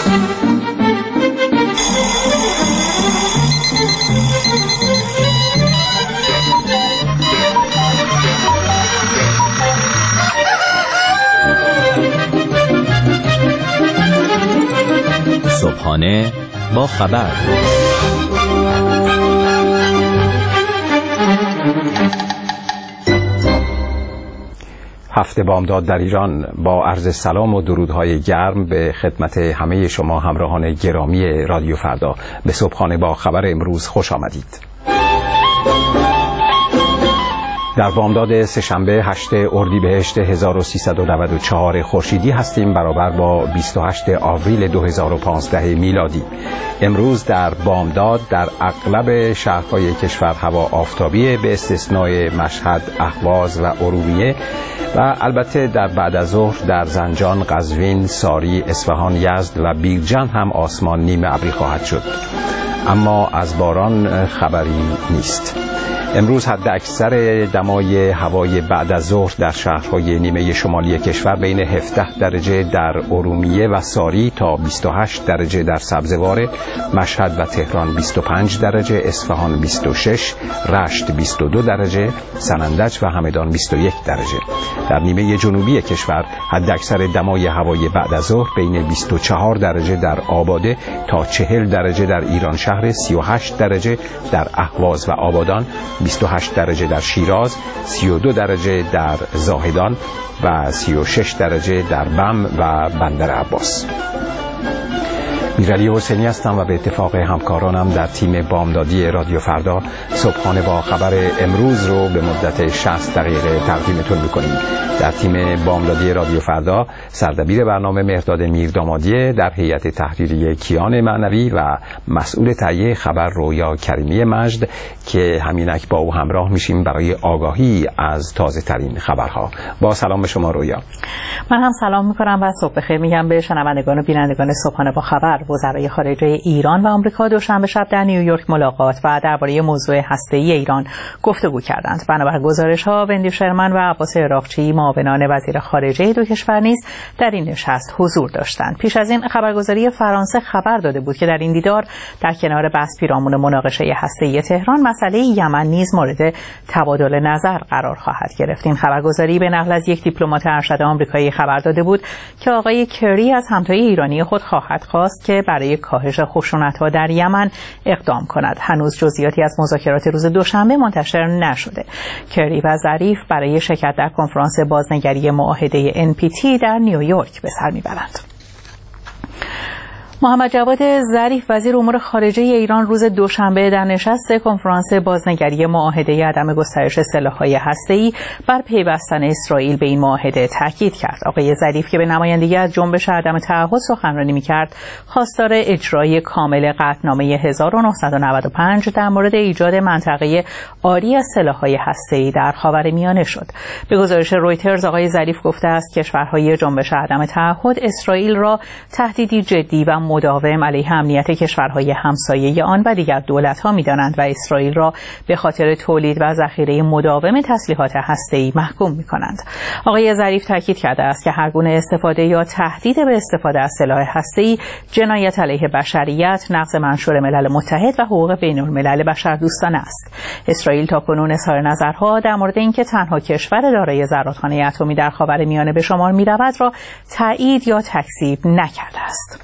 صبحانه با خبر. هفته بامداد در ایران با عرض سلام و درودهای گرم به خدمت همه شما همراهان گرامی رادیو فردا. به صبحانه با خبر امروز خوش آمدید. در بامداد سه‌شنبه 8 اردیبهشت 1394 خورشیدی هستیم، برابر با 28 آوریل 2015 میلادی. امروز در بامداد در اغلب شهرهای کشور هوا آفتابی به استثنای مشهد، اهواز و ارومیه و البته در بعد از ظهر در زنجان، قزوین، ساری، اصفهان، یزد و بیرجند هم آسمان نیمه ابری خواهد شد، اما از باران خبری نیست. امروز حد اکثر دمای هوای بعد از ظهر در شهرهای نیمه شمالی کشور بین 17 درجه در ارومیه و ساری تا 28 درجه در سبزوار، مشهد و تهران 25 درجه، اصفهان 26، رشت 22 درجه، سنندج و همدان 21 درجه. در نیمه جنوبی کشور حد اکثر دمای هوای بعد از ظهر بین 24 درجه در آباده تا 40 درجه در ایران شهر، 38 درجه در اهواز و آبادان، 28 درجه در شیراز، 32 درجه در زاهدان و 36 درجه در بم و بندر عباس. میرعلی حسینی هستم و به اتفاق همکارانم در تیم بامدادی رادیو فردا صبحانه با خبر امروز رو به مدت 60 دقیقه تقدیمتون میکنیم. در تیم بامدادی رادیو فردا سردبیر برنامه مهرداد میردامادی، در هیئت تحریریه کیان معنوی و مسئول تهیه خبر رویا کریمی مجد که همینک با او همراه میشیم برای آگاهی از تازه ترین خبرها. با سلام به شما رویا. من هم سلام میکنم و صبح بخیر میگم به شنوندگان و بینندگان صبحانه با خبر. وزرای خارجه ایران و آمریکا دوشنبه شب در نیویورک ملاقات و درباره موضوع هسته‌ای ایران گفتگو کردند. بنابر گزارش‌ها وندی شرمن و عباس عراقچی معاونان وزیر خارجه دو کشور نیز در این نشست حضور داشتند. پیش از این خبرگزاری فرانسه خبر داده بود که در این دیدار در کنار بحث پیرامون مناقشه هسته‌ای تهران، مسئله یمن نیز مورد تبادل نظر قرار خواهد گرفت. این خبرگزاری به نقل از یک دیپلمات ارشد آمریکایی خبر داده بود که آقای کری از همتای ایرانی خود خواهد خواست که برای کاهش خشونت‌ها در یمن اقدام کند. هنوز جزئیاتی از مذاکرات روز دوشنبه منتشر نشده. کری و ظریف برای شرکت در کنفرانس بازنگری معاهده NPT در نیویورک به سر میبرند. محمد جواد ظریف وزیر امور خارجه ایران روز دوشنبه در نشست کنفرانس بازنگری معاهده عدم گسترش سلاح‌های هسته‌ای بر پیوستن اسرائیل به این معاهده تاکید کرد. آقای ظریف که به نمایندگی از جنبش عدم تعهد سخنرانی می‌کرد، خواستار اجرای کامل قطعنامه 1995 در مورد ایجاد منطقه عاری از سلاح‌های هسته‌ای در خاورمیانه شد. به گزارش رویترز آقای ظریف گفته است کشورهای جنبش عدم تعهد اسرائیل را تهدیدی جدی و مداوم علیه امنیت کشورهای همسایه آن و دیگر دولت‌ها می‌دانند و اسرائیل را به خاطر تولید و ذخیره مداوم تسلیحات هسته‌ای محکوم می‌کنند. آقای ظریف تاکید کرده است که هر گونه استفاده یا تهدید به استفاده از سلاح هسته‌ای جنایت علیه بشریت، نقض منشور ملل متحد و حقوق بین‌الملل بشردوستانه است. اسرائیل تاکنون اظهار نظرها در مورد اینکه تنها کشور دارای زرادخانه اتمی در خاورمیانه به شمار می‌رود را تایید یا تکذیب نکرده است.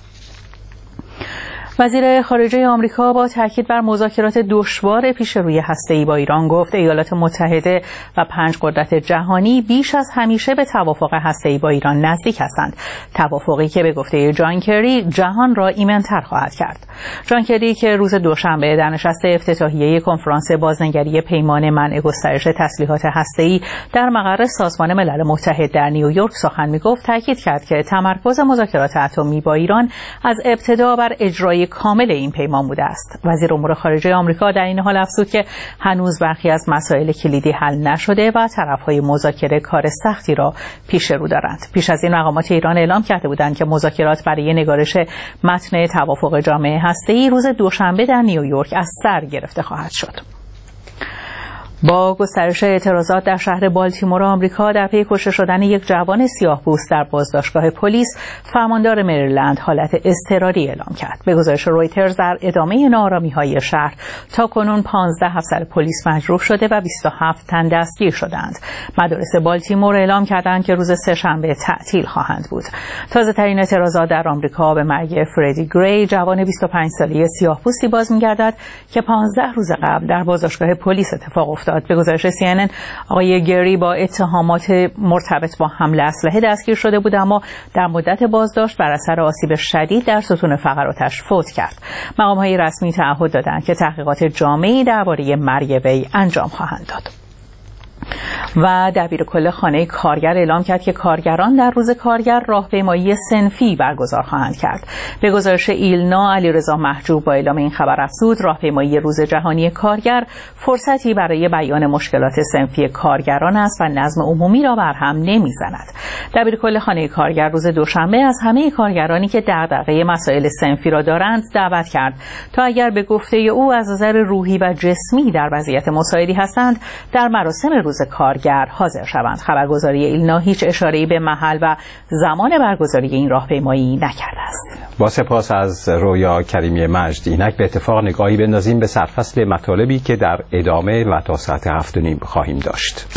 وزیر خارجه آمریکا با تاکید بر مذاکرات دشوار پیش روی هسته‌ای با ایران گفت ایالات متحده و 5 قدرت جهانی بیش از همیشه به توافق هسته‌ای با ایران نزدیک هستند. توافقی که به گفته جان کری جهان را ایمن‌تر خواهد کرد. جان کری که روز دوشنبه در نشست افتتاحیه کنفرانس بازنگری پیمان منع گسترش تسلیحات هسته‌ای در مقر سازمان ملل متحد در نیویورک سخن می‌گفت، تاکید کرد که تمرکز مذاکرات اتمی با ایران از ابتدا بر اجرای کامل این پیمان بوده است. وزیر امور خارجه آمریکا در این حال افزود که هنوز برخی از مسائل کلیدی حل نشده و طرف‌های مذاکره کار سختی را پیش رو دارند. پیش از این مقامات ایران اعلام کرده بودند که مذاکرات برای نگارش متن توافق جامعه هسته‌ای روز دوشنبه در نیویورک از سر گرفته خواهد شد. با گسترش اعتراضات در شهر بالتیمور آمریکا در پی کشته شدن یک جوان سیاه‌پوست در بازداشتگاه پلیس، فرماندار مریلند حالت اضطراری اعلام کرد. به گزارش رویترز در ادامه ناآرامی‌های شهر تاکنون 15 افسر پلیس مجروح شده و 27 تن دستگیر شدند. مدارس بالتیمور اعلام کردند که روز سه‌شنبه تعطیل خواهند بود. تازه‌ترین اعتراضات در آمریکا به مرگ فردی گری، جوان 25 ساله سیاه‌پوستی باز می‌گردد که 15 روز قبل در بازداشتگاه پلیس اتفاق افتاد. به گزارش CNN، آقای گری با اتهامات مرتبط با حمل اسلحه دستگیر شده بود، اما در مدت بازداشت بر اثر آسیب شدید در ستون فقراتش فوت کرد. مقام‌های رسمی تعهد دادند که تحقیقات جامعی درباره مرگ وی انجام خواهند داد. و دبیرکل خانه کارگر اعلام کرد که کارگران در روز کارگر راهپیمایی صنفی برگزار خواهند کرد. به گزارش ایلنا، علیرضا محجوب با اعلام این خبر افزود راهپیمایی روز جهانی کارگر فرصتی برای بیان مشکلات صنفی کارگران است و نظم عمومی را برهم نمیزند. دبیرکل خانه کارگر روز دوشنبه از همه کارگرانی که دغدغه مسائل صنفی را دارند دعوت کرد تا اگر به گفته او از نظر روحی و جسمی در وضعیت مساعدی هستند در مراسم روز کارگر حاضر شوند. خبرگزاری ایلنا هیچ اشاره‌ای به محل و زمان برگزاری این راهپیمایی نکرده است. با سپاس از رویا کریمی مجد. اینک به اتفاق نگاهی بندازیم به سرفصل مطالبی که در ادامه و تا ساعت 7:30 خواهیم داشت.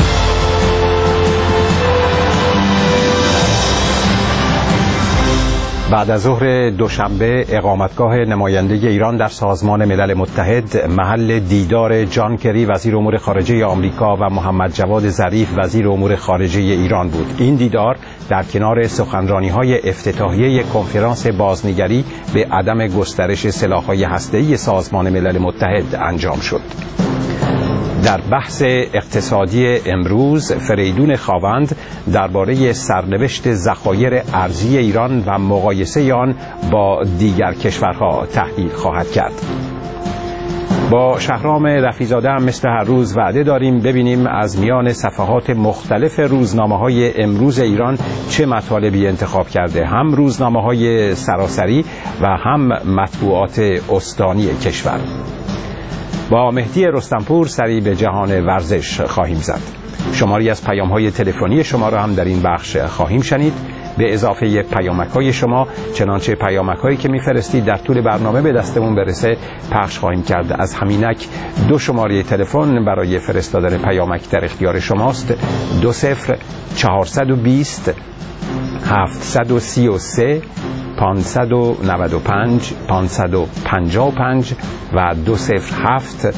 بعد از ظهر دوشنبه اقامتگاه نماینده ایران در سازمان ملل متحد محل دیدار جان کری وزیر امور خارجه آمریکا و محمد جواد ظریف وزیر امور خارجه ایران بود. این دیدار در کنار سخنرانی‌های افتتاحیه کنفرانس بازنگری به عدم گسترش سلاح‌های هسته‌ای سازمان ملل متحد انجام شد. در بحث اقتصادی امروز، فریدون خاوند درباره سرنوشت ذخایر ارزی ایران و مقایسه آن با دیگر کشورها تحلیل خواهد کرد. با شهرام رفیزاده هم مثل هر روز وعده داریم ببینیم از میان صفحات مختلف روزنامه‌های امروز ایران چه مطالبی انتخاب کرده، هم روزنامه‌های سراسری و هم مطبوعات استانی کشور. با مهدی رستمپور سری به جهان ورزش خواهیم زد. شماری از پیام‌های تلفنی شما را هم در این بخش خواهیم شنید، به اضافه پیامک‌های شما. چنانچه پیامک‌هایی که می‌فرستید در طول برنامه به دستمون برسه پخش خواهیم کرد. از همینک 2 شماره تلفن برای فرستادن پیامک در اختیار شماست: 20420 733 595 555 و 207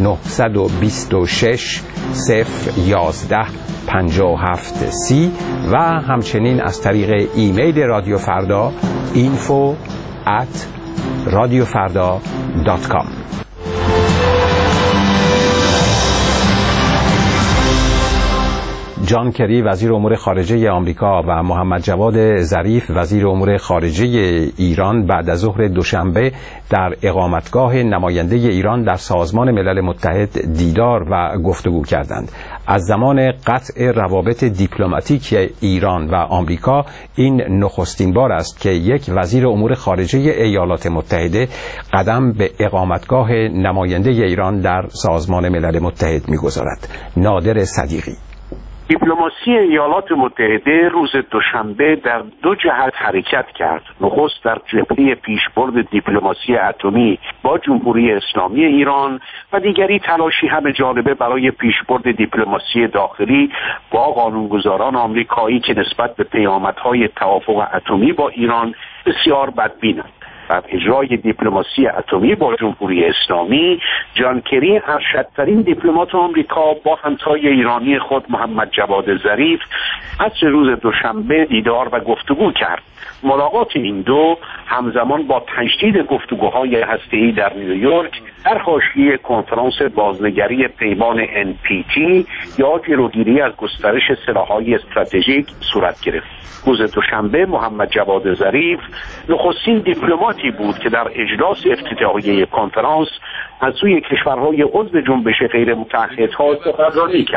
926 011 57 30 و همچنین از طریق ایمیل رادیو فردا info@radiofarda.com. جان کری وزیر امور خارجه آمریکا و محمد جواد ظریف وزیر امور خارجه ایران بعد از ظهر دوشنبه در اقامتگاه نماینده ایران در سازمان ملل متحد دیدار و گفتگو کردند. از زمان قطع روابط دیپلماتیک ایران و آمریکا این نخستین بار است که یک وزیر امور خارجه ایالات متحده قدم به اقامتگاه نماینده ایران در سازمان ملل متحد می‌گذارد. نادر صدیقی. دیپلماسی ایالات متحده روز دوشنبه در 2 جهت حرکت کرد. نخست در جبهه پیشبرد دیپلماسی اتمی با جمهوری اسلامی ایران و دیگری تلاشی همه جانبه برای پیشبرد دیپلماسی داخلی با قانونگذاران آمریکایی که نسبت به پیامدهای توافق اتمی با ایران بسیار بدبینند. در اجرای دیپلماسی اتمی با جمهوری اسلامی، جان کری ارشدترین دیپلمات آمریکا با همتای ایرانی خود محمد جواد ظریف عصر روز دوشنبه دیدار و گفتگو کرد. ملاقات این دو همزمان با تجدید گفتگوهای هسته‌ای در نیویورک در حاشیه کنفرانس بازنگری پیمان NPT یا جلوگیری از گسترش سلاح‌های استراتژیک صورت گرفت. روز دوشنبه محمد جواد ظریف نخستین دیپلماتی بود که در اجلاس افتتاحیه کنفرانس از سوی کشورهای عضو جنبش غیر متحدها سخنرانی کرد.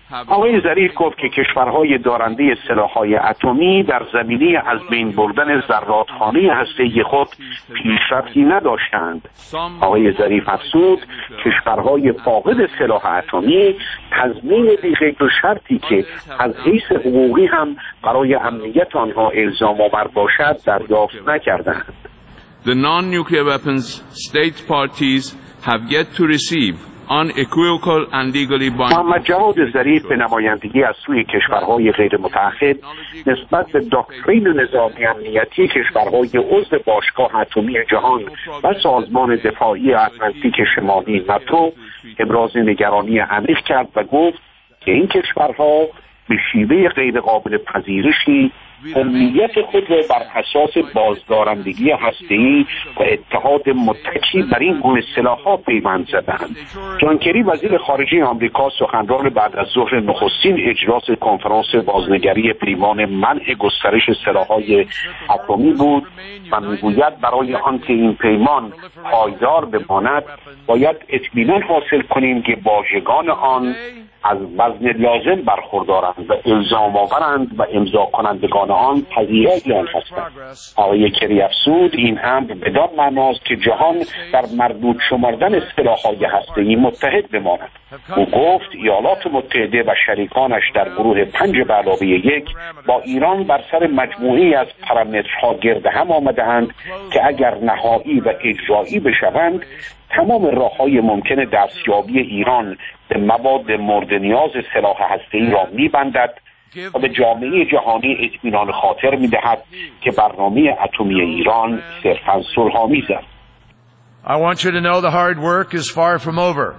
آقای ظریف گفت که کشورهای دارنده سلاح‌های اتمی در زمینه از بین بردن ذراتخانه هسته‌ای خود پیشرفتی نداشتند. آقای ظریف افزود کشورهای فاقد سلاح اتمی تضمین بی‌قید و شرطی که از حیث حقوقی هم برای امنیت آنها الزام آور باشد دریافت نکردند. The non-nuclear weapons state parties have yet to receive unequivocal and legally binding. محمد جواد ظریف به نمایندگی از سوی کشورهای غیر متعهد نسبت به داکترین نظامی امنیتی کشورهای عضو باشگاه اتمی جهان و سازمان دفاعی اتلانتیک شمالی ناتو ابراز نگرانی عمیق کرد و گفت که این کشورها به شیوه غیر قابل پذیرشی هویت خود را بر اساس بازدارندگی هسته‌ای و اتحاد متکی بر این گونه سلاح‌ها پیوند زدند. جان کری وزیر خارجه آمریکا سخنران بعد از ظهر نخستین اجلاس کنفرانس بازنگری پیمان منع گسترش سلاح‌های اتمی بود و میگوید برای آنکه این پیمان پایدار بماند باید اطمینان حاصل کنیم که واژگان آن از وزن لازم برخوردارند و الزام آورند و امضا کنندگان آن پذیرای آن هستند. آقای کری افزود این امر بدان معناست که جهان در مردود شمردن سلاح‌های هسته‌ای متحد بماند. او گفت ایالات متحده و شریکانش در گروه 5+1 با ایران بر سر مجموعه‌ای از پارامترها گرد هم آمده‌اند که اگر نهایی و اجرایی بشوند تمام راه‌های ممکن دستیابی ایران به مواد مورد نیاز سلاح هسته‌ای را می‌بندد و به جامعه جهانی اطمینان خاطر می‌دهد که برنامه اتمی ایران صرفاً صلح‌آمیز است. I want you to know the hard work is far from over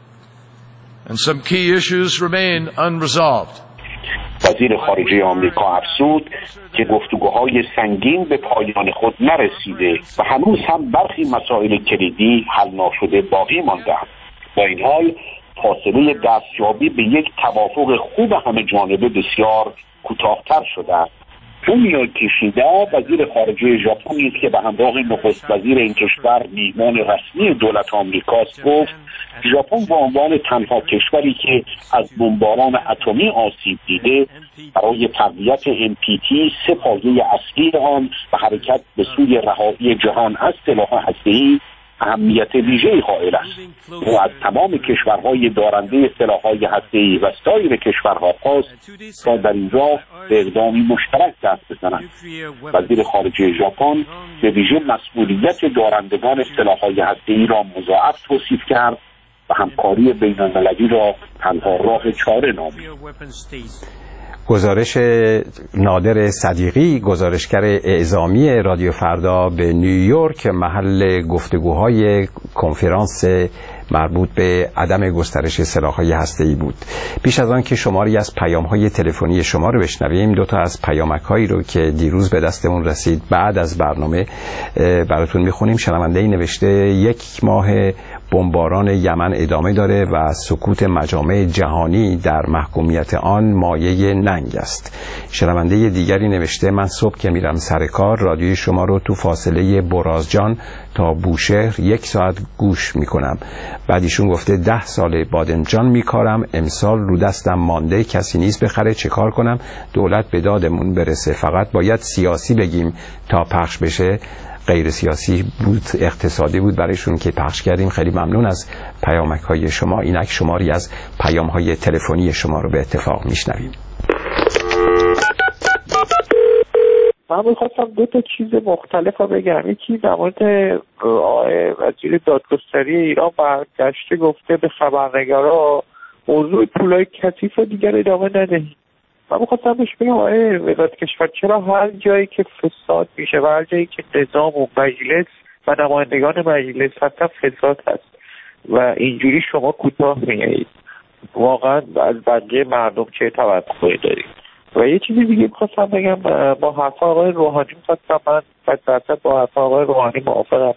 and some key issues remain unresolved. وزیر خارجه آمریکا افزود که گفتگوهای سنگین به پایان خود نرسیده و هنوز هم برخی مسائل کلیدی حل ناشده باقی مانده‌اند. با این حال فاصله دستیابی به یک توافق خوب همه جانبه بسیار کوتاه‌تر شده است. فومیو کیشیدا وزیر خارجه ژاپن است که به همراه نخست وزیر این کشور میهمان رسمی دولت آمریکاست گفت ژاپن به عنوان تنها کشوری که از بمباران اتمی آسیب دیده برای تقویت NPT 3 پایه اصلی آن و حرکت به سوی رهایی جهان از سلاح هسته‌ای اهمیت ویژه‌ای قائل است. او از تمام کشورهای دارنده سلاح‌های هسته‌ای و سایر کشورها خواست تا در این راه به اقدامی مشترک دست بزنند. وزیر خارجه ژاپن به ویژه مسئولیت دارندگان سلاح‌های هسته‌ای را مضاعف توصیف کرد و همکاری بین‌المللی را تنها راه چاره نامید. گزارش نادر صدیقی، گزارشگر اعزامی رادیو فردا به نیویورک، محل گفتگوهای کنفرانس مربوط به عدم گسترش سلاح‌های هسته‌ای بود. پیش از آن که شماری از پیام‌های تلفنی شما رو بشنویم، 2 تا از پیامک‌هایی رو که دیروز به دستمون رسید بعد از برنامه براتون می‌خونیم. شنونده‌ای نوشته 1 ماه بمباران یمن ادامه داره و سکوت مجامع جهانی در محکومیت آن مایه ننگ است. شنونده دیگری نوشته من صبح که میرم سر کار رادیوی شما رو تو فاصله برازجان تا بوشهر 1 ساعت گوش میکنم. بعد ایشون گفته 10 سال بادمجان میکارم، امسال رو دستم مانده، کسی نیست بخره، چه کار کنم؟ دولت به دادمون برسه، فقط باید سیاسی بگیم تا پخش بشه. غیر سیاسی بود، اقتصادی بود برایشون که پخش کردیم. خیلی ممنون از پیامک های شما. اینک شماری از پیام های تلفنی شما رو به اتفاق میشنویم. من میخواستم 2 تا چیز مختلف رو بگم. یکی در مورد وزیر دادگستری ایران برگشته گفته به خبرنگارا موضوع پولای کثیف و دیگر ادامه ندهید. من میخواستم بهش بگم وزارت کشور چرا هر جایی که فساد میشه و هر جایی که نظام و مجلس و نمایندگان مجلس هستن فساد هست و اینجوری شما کوتاه میایید، واقعا از بقیه مردم چه توقعی دارید؟ و یه چیزی دیگه میخواستم بگم، با حرف آقای روحانی میخواستم، من 100% با حرف آقای روحانی موافقم.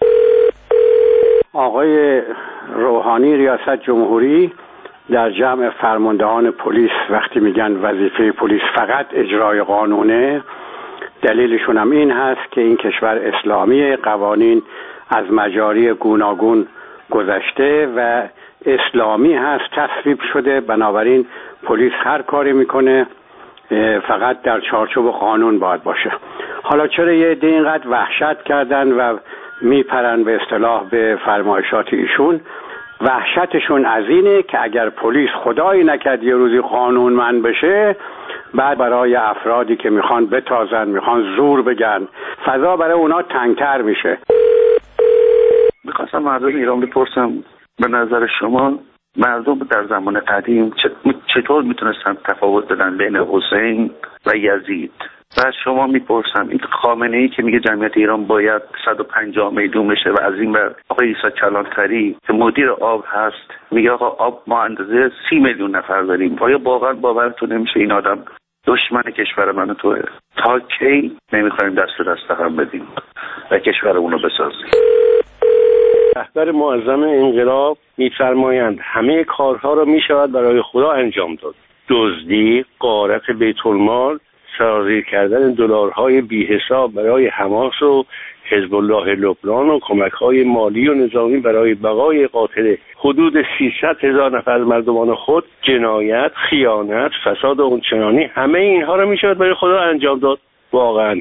آقای روحانی ریاست جمهوری در جمع فرماندهان پلیس وقتی میگن وظیفه پلیس فقط اجرای قانونه، دلیلشون هم این هست که این کشور اسلامی، قوانین از مجاری گوناگون گذشته و اسلامی هست، تصویب شده، بنابراین پلیس هر کاری میکنه فقط در چارچوب قانون باید باشه. حالا چرا یه عده اینقدر وحشت کردن و میپرن به اصطلاح به فرمایشات ایشون؟ وحشتشون از اینه که اگر پلیس خدایی نکرد یه روزی قانونمند بشه، بعد برای افرادی که میخوان بتازن، میخوان زور بگن، فضا برای اونا تنگتر میشه. میخواستم مردم ایران بپرسم به نظر شما مردم در زمان قدیم چطور میتونستن تفاوت بدن بین حسین و یزید؟ و شما میپرسم این خامنه‌ای که میگه جمعیت ایران باید 150 میلیون بشه و از این بر آقای عیسی کلانتری که مدیر آب هست میگه آقا آب ما اندازه 30 میلیون نفر داریم. آیا واقعا باورتون نمیشه این آدم دشمن کشور من و توه؟ تا کی نمیخوایم دست به دست هم بدیم و کشورمون رو بسازیم؟ رهبر معظم انقلاب میفرمایند همه کارها را میشود برای خدا انجام داد. دزدی، غارت بیت المال، سرازیر کردن دلارهای بی حساب برای حماس و حزب الله لبنان و کمک‌های مالی و نظامی برای بقای قاتل حدود 300,000 نفر از مردمان خود، جنایت، خیانت، فساد و اونچنانی، همه اینها را میشود برای خدا انجام داد. واقعا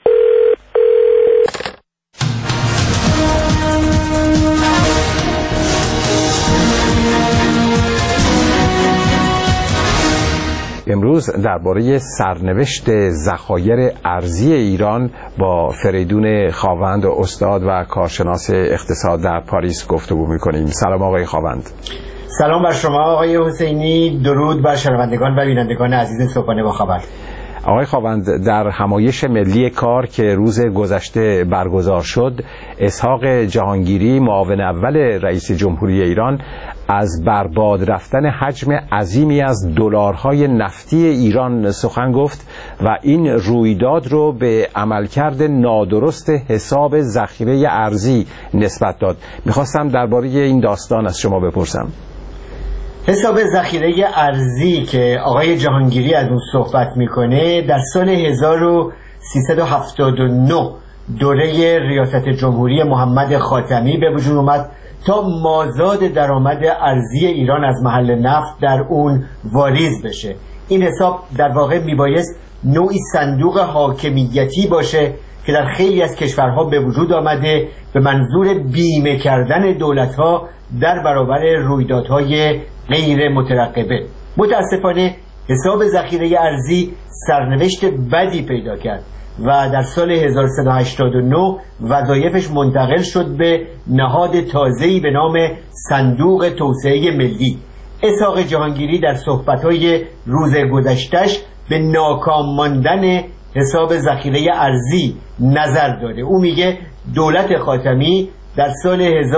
امروز درباره سرنوشت ذخایر ارزی ایران با فریدون خاوند و استاد و کارشناس اقتصاد در پاریس گفتگو می‌کنیم. سلام آقای خاوند. سلام بر شما آقای حسینی، درود بر شنوندگان و بینندگان عزیز صبحانه با خبر. آقای خاوند، در همایش ملی کار که روز گذشته برگزار شد، اسحاق جهانگیری معاون اول رئیس جمهوری ایران از برباد رفتن حجم عظیمی از دلارهای نفتی ایران سخن گفت و این رویداد رو به عملکرد نادرست حساب ذخیره ارزی نسبت داد. میخواستم درباره این داستان از شما بپرسم. حساب ذخیره ارزی که آقای جهانگیری از اون صحبت میکنه در سال 1379 دوره ریاست جمهوری محمد خاتمی به وجود اومد تا مازاد درآمد ارزی ایران از محل نفت در اون واریز بشه. این حساب در واقع میبایست نوعی صندوق حاکمیتی باشه که در خیلی از کشورها به وجود آمده به منظور بیمه کردن دولتها در برابر رویدادهای غیر مترقبه. متاسفانه حساب ذخیره ارزی سرنوشت بدی پیدا کرد و در سال 1389 وظایفش منتقل شد به نهاد تازه‌ای به نام صندوق توسعه ملی. اسحاق جهانگیری در صحبت‌های روز گذشته‌اش به ناکام ماندن حساب ذخیره ارزی نظر داده. او میگه دولت خاتمی در سال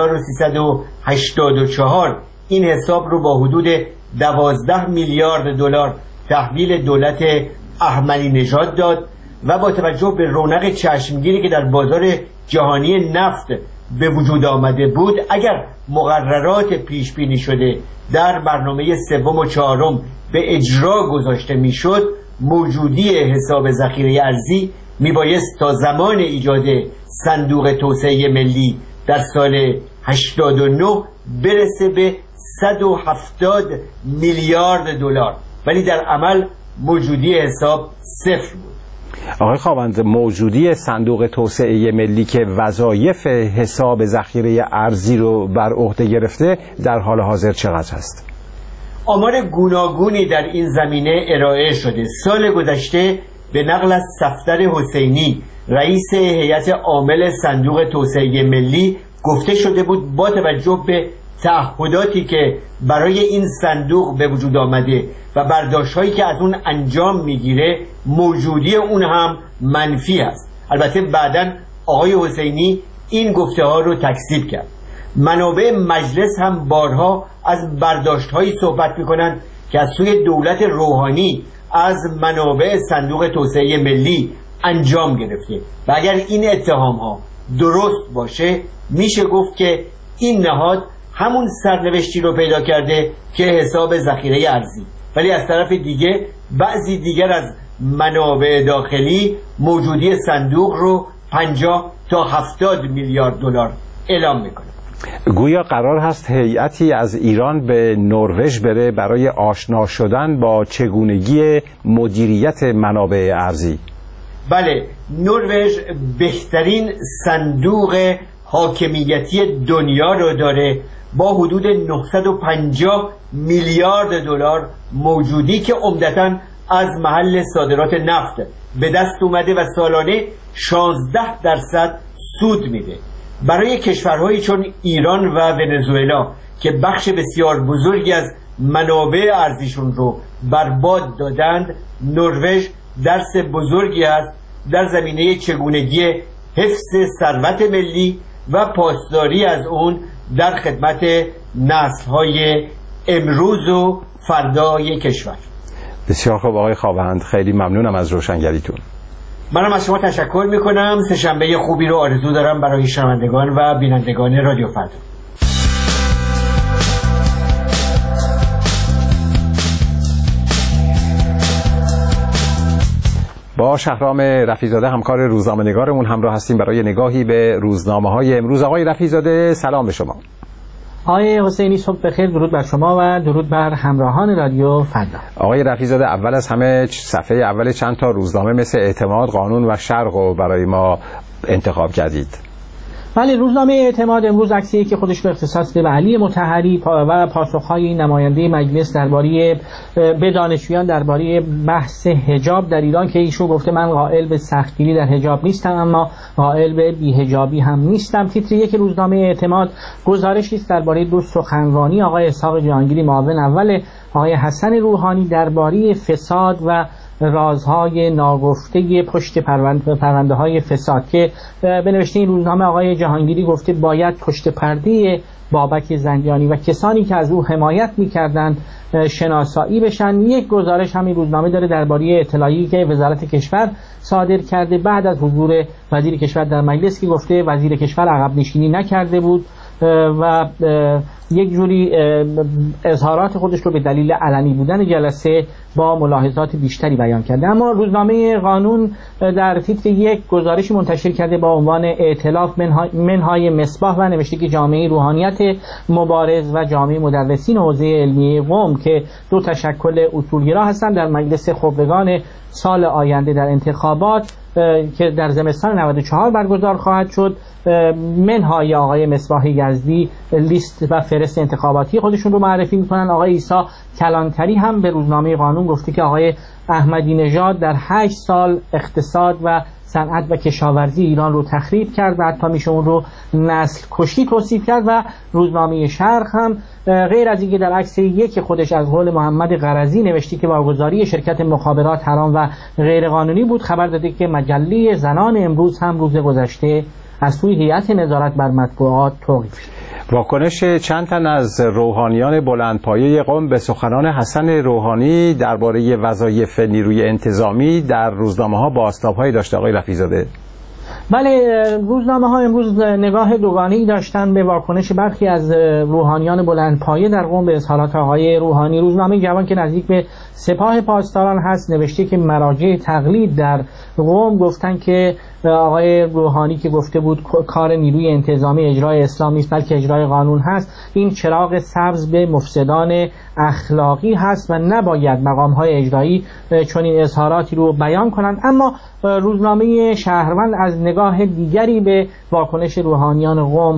1384 این حساب رو با حدود 12 میلیارد دلار تحویل دولت احمدی نژاد داد و با توجه به رونق چشمگیری که در بازار جهانی نفت به وجود آمده بود، اگر مقررات پیش بینی شده در برنامه سوم و چهارم به اجرا گذاشته میشد، موجودی حساب ذخیره ارزی میبایست تا زمان ایجاد صندوق توسعه ملی در سال 89 برسه به 170 میلیارد دلار، ولی در عمل موجودی حساب صفر بود. آقای خاوند، موجودی صندوق توسعه ملی که وظایف حساب ذخیره ارزی رو بر عهده گرفته در حال حاضر چقدر هست؟ آمار گوناگونی در این زمینه ارائه شده. سال گذشته به نقل از صفدر حسینی رئیس هیئت عامل صندوق توسعه ملی گفته شده بود با توجه به تعهداتی که برای این صندوق به وجود آمده و برداشت‌هایی که از اون انجام میگیره، موجودی اون هم منفی است. البته بعداً آقای حسینی این گفته ها رو تکذیب کرد. منابع مجلس هم بارها از برداشت‌هایی صحبت میکنن که از سوی دولت روحانی از منابع صندوق توسعه ملی انجام گرفته و اگر این اتهام ها درست باشه میشه گفت که این نهاد همون سرنوشتی رو پیدا کرده که حساب ذخیره ارزی، ولی از طرف دیگه بعضی دیگر از منابع داخلی موجودی صندوق رو 50 تا 70 میلیارد دلار اعلام میکنه. گویا قرار هست هیئتی از ایران به نروژ بره برای آشنا شدن با چگونگی مدیریت منابع ارضی. بله، نروژ بهترین صندوق حاکمیتی دنیا رو داره با حدود 950 میلیارد دلار موجودی که عمدتاً از محل صادرات نفت به دست اومده و سالانه 16% سود میده. برای کشورهایی چون ایران و ونزوئلا که بخش بسیار بزرگی از منابع ارزیشون رو برباد دادند، نروژ درس بزرگی است در زمینه چگونگی حفظ ثروت ملی و پاسداری از اون در خدمت نسل‌های امروز و فردای کشور. بسیار خوب آقای خواوند، خیلی ممنونم از روشنگریتون. منم از شما تشکر میکنم. سه‌شنبه خوبی رو آرزو دارم برای شنوندگان و بینندگان رادیو فردا. با شهرام رفیع‌زاده همکار روزنامه‌نگارمون همراه هستیم برای نگاهی به روزنامه‌های امروز. آقای رفیع‌زاده سلام به شما. آقای حسینی صبح بخیر، درود بر شما و درود بر همراهان رادیو فردا. آقای رفیع‌زاده اول از همه صفحه اول چند تا روزنامه مثل اعتماد، قانون و شرق رو برای ما انتخاب کردید. بله، روزنامه اعتماد امروز عکسی که خودش رو اختصاص به علی مطهری و پاسخهای نماینده مجلس درباره به دانشجویان درباره بحث حجاب در ایران که ایشون گفته من قائل به سختگیری در حجاب نیستم اما قائل به بی‌حجابی هم نیستم. تیتر یک روزنامه اعتماد گزارشی است درباره دو سخنرانی آقای اسحاق جهانگیری معاون اول آقای حسن روحانی درباره فساد و رازهای ناگفته پشت پرونده های فساد که به نوشته این روزنامه آقای جهانگیری گفته باید پشت پرده بابک زنگیانی و کسانی که از او حمایت می‌کردند شناسایی بشن. یک گزارش همین روزنامه داره درباره اطلاعی که وزارت کشور صادر کرده بعد از حضور وزیر کشور در مجلس که گفته وزیر کشور عقب نشینی نکرده بود و یک جوری اظهارات خودش رو به دلیل علنی بودن جلسه با ملاحظات بیشتری بیان کرده. اما روزنامه قانون در تیتر یک گزارشی منتشر کرده با عنوان ائتلاف منهای مصباح و نوشته که جامعه روحانیت مبارز و جامعه مدرسین حوزه علمیه قم که دو تشکل اصولگرا هستند در مجلس خبرگان سال آینده در انتخابات که در زمستان 94 برگزار خواهد شد منهای آقای مصباح یزدی لیست و فهرست انتخاباتی خودشون رو معرفی میکنن. آقای عیسی کلانتری هم به روزنامه قانون گفته که آقای احمدی نژاد در 8 سال اقتصاد و صنعت و کشاورزی ایران رو تخریب کرد و حتی میشه اون رو نسل کشی توصیف کرد. و روزنامه شرق هم غیر از اینکه در عکس یک خودش از قول محمد قرضی نوشته که برگزاری شرکت مخابرات حرام و غیر قانونی بود، خبر داده که مجله زنان امروز هم روز گذشته از سوی هیئت نظارت بر مطبوعات توقیف شد. واکنش چند تن از روحانیان بلندپایه قم به سخنان حسن روحانی درباره وظایف نیروی انتظامی در روزنامه‌ها بازتاب‌هایی داشته آقای رفیع‌زاده؟ بله، روزنامه ها امروز نگاه دوگانه‌ای داشتن به واکنش برخی از روحانیان بلندپایه در قم به اظهارات آقای روحانی. روزنامه جوان که نزدیک به سپاه پاسداران هست نوشته که مراجع تقلید در قم گفتن که آقای روحانی که گفته بود کار نیروی انتظامی اجرای اسلام نیست بلکه اجرای قانون هست، این چراغ سبز به مفسدان اخلاقی هست و نباید مقام‌های اجرایی چنین اظهاراتی رو بیان کنند. اما روزنامه شهروند از نگاه دیگری به واکنش روحانیان قم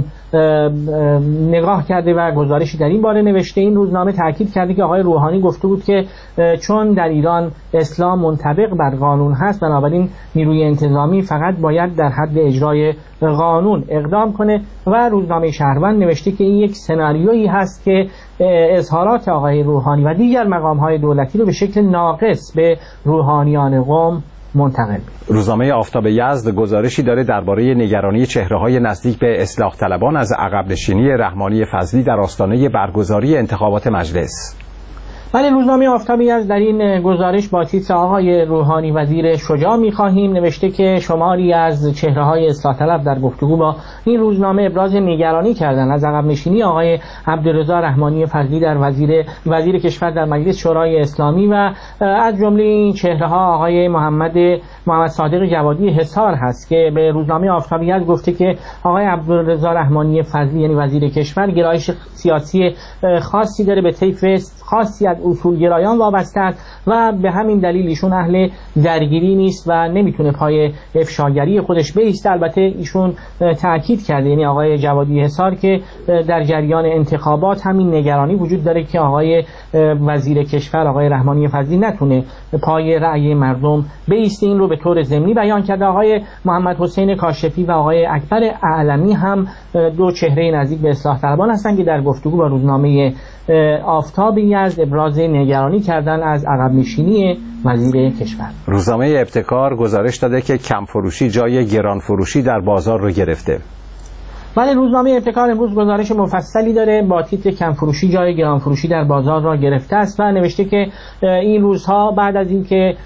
نگاه کرده و گزارشی در این باره نوشته. این روزنامه تاکید کرده که آقای روحانی گفته بود که چون در ایران اسلام منطبق بر قانون هست بنابراین نیروی انتظامی فقط باید در حد اجرای قانون اقدام کنه. و روزنامه شهروند نوشته که این یک سناریویی هست که اظهارات آقای روحانی و دیگر مقام‌های دولتی رو به شکل ناقص به روحانیان قم منتقل. روزنامه آفتاب یزد گزارشی داره درباره نگرانی چهره‌های نزدیک به اصلاح طلبان از عقب نشینی رحمانی فضلی در آستانه برگزاری انتخابات مجلس. ولی روزنامه آفتابی از در این گزارش با تیتر آقای روحانی وزیر شجاع می‌خواهیم نوشته که شماری از چهره‌های اصلاح طلب در گفتگو با این روزنامه ابراز نگرانی کردند از عقب نشینی آقای عبدالرضا رحمانی فضلی در وزیر کشور در مجلس شورای اسلامی و از جمله این چهره‌ها آقای محمد صادق جوادی حصار هست که به روزنامه آفتابی گفته که آقای عبدالرضا رحمانی فضلی یعنی وزیر کشور گرایش سیاسی خاصی داره، به طیف خاصی از اصولگرایان وابسته است و به همین دلیل ایشون اهل درگیری نیست و نمیتونه پای افشاگری خودش بایسته. البته ایشون تاکید کرده، یعنی آقای جوادی حصار، که در جریان انتخابات همین نگرانی وجود داره که آقای وزیر کشور آقای رحمانی فضلی نتونه پای رأی مردم بایسته. این رو به طور ضمنی بیان کرده. آقای محمد حسین کاشفی و آقای اکبر اعلمی هم دو چهره نزدیک به اصلاح طلبان هستند که در گفتگو با روزنامه آفتاب یزد ابراز نگرانی کردن از عقب نشینی وزیر کشور. روزنامه ابتکار گزارش داده که کم فروشی جای گران فروشی در بازار رو گرفته. ولی روزنامه ابتکار امروز گزارش مفصلی داره با تیتر کم فروشی جای گران فروشی در بازار را گرفته است و نوشته که این روزها بعد از اینکه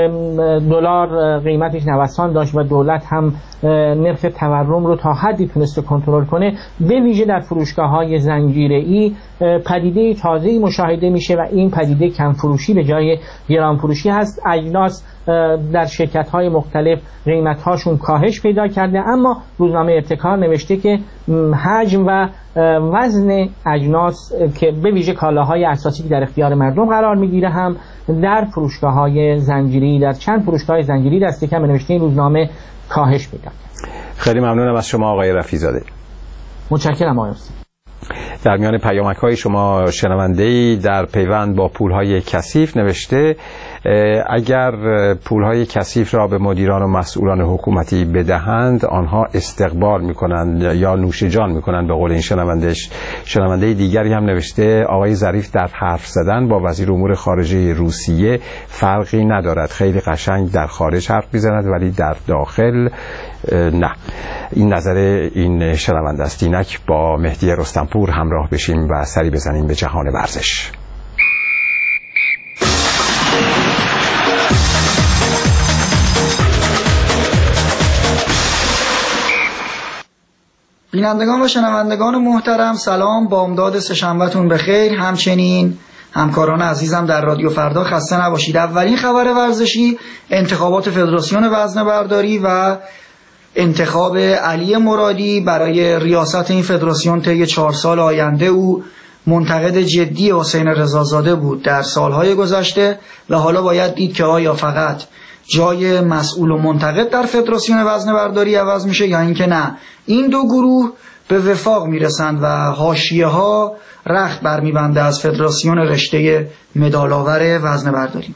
دلار قیمتش نوسان داشت و دولت هم نرخ تورم رو تا حدی تونسته کنترل کنه، به ویژه در فروشگاه‌های زنجیره‌ای پدیده تازه‌ای مشاهده میشه و این پدیده کم فروشی به جای گران فروشی هست. اجناس در شرکت‌های مختلف قیمت‌هاشون کاهش پیدا کرده، اما روزنامه ابتکار نوشته که حجم و وزن اجناس که به ویژه کالاهای اساسی که در اختیار مردم قرار میگیره هم در فروشگاه‌های زنجیره‌ای، در چند فروشگاه زنجیره‌ای دست کم نوشته این روزنامه کاهش پیدا کرد. خیلی ممنونم از شما آقای رفیع‌زاده. متشکرم آقای استاد. در میان پیامک‌های شما شنونده‌ای در پیوند با پول‌های کثیف نوشته اگر پول‌های کثیف را به مدیران و مسئولان حکومتی بدهند آنها استقبال می‌کنند یا نوش جان می‌کنند به قول این شنونده دیگری هم نوشته آقای ظریف در حرف زدن با وزیر امور خارجه روسیه فرقی ندارد، خیلی قشنگ در خارج حرف می‌زند ولی در داخل نه. این نظر این شنونده است. اینک با مهدی رستمپور همراه بشیم و سری بزنیم به جهان ورزش. بینندگان و شنوندگان محترم، سلام، بامداد سه‌شنبه‌تون بخیر. همچنین همکاران عزیزم در رادیو فردا خسته نباشید. اولین خبر ورزشی انتخابات فدراسیون وزنه‌برداری و انتخاب علی مرادی برای ریاست این فدراسیون طی 4 سال آینده. او منتقد جدی حسین رضازاده بود در سالهای گذشته و حالا باید دید که آیا فقط جای مسئول و منتقد در فدراسیون وزنه‌برداری عوض میشه یا اینکه نه این دو گروه به وفاق میرسند و حاشیه‌ها رخت برمیبنده از فدراسیون رشته مدال‌آور وزنه‌برداری.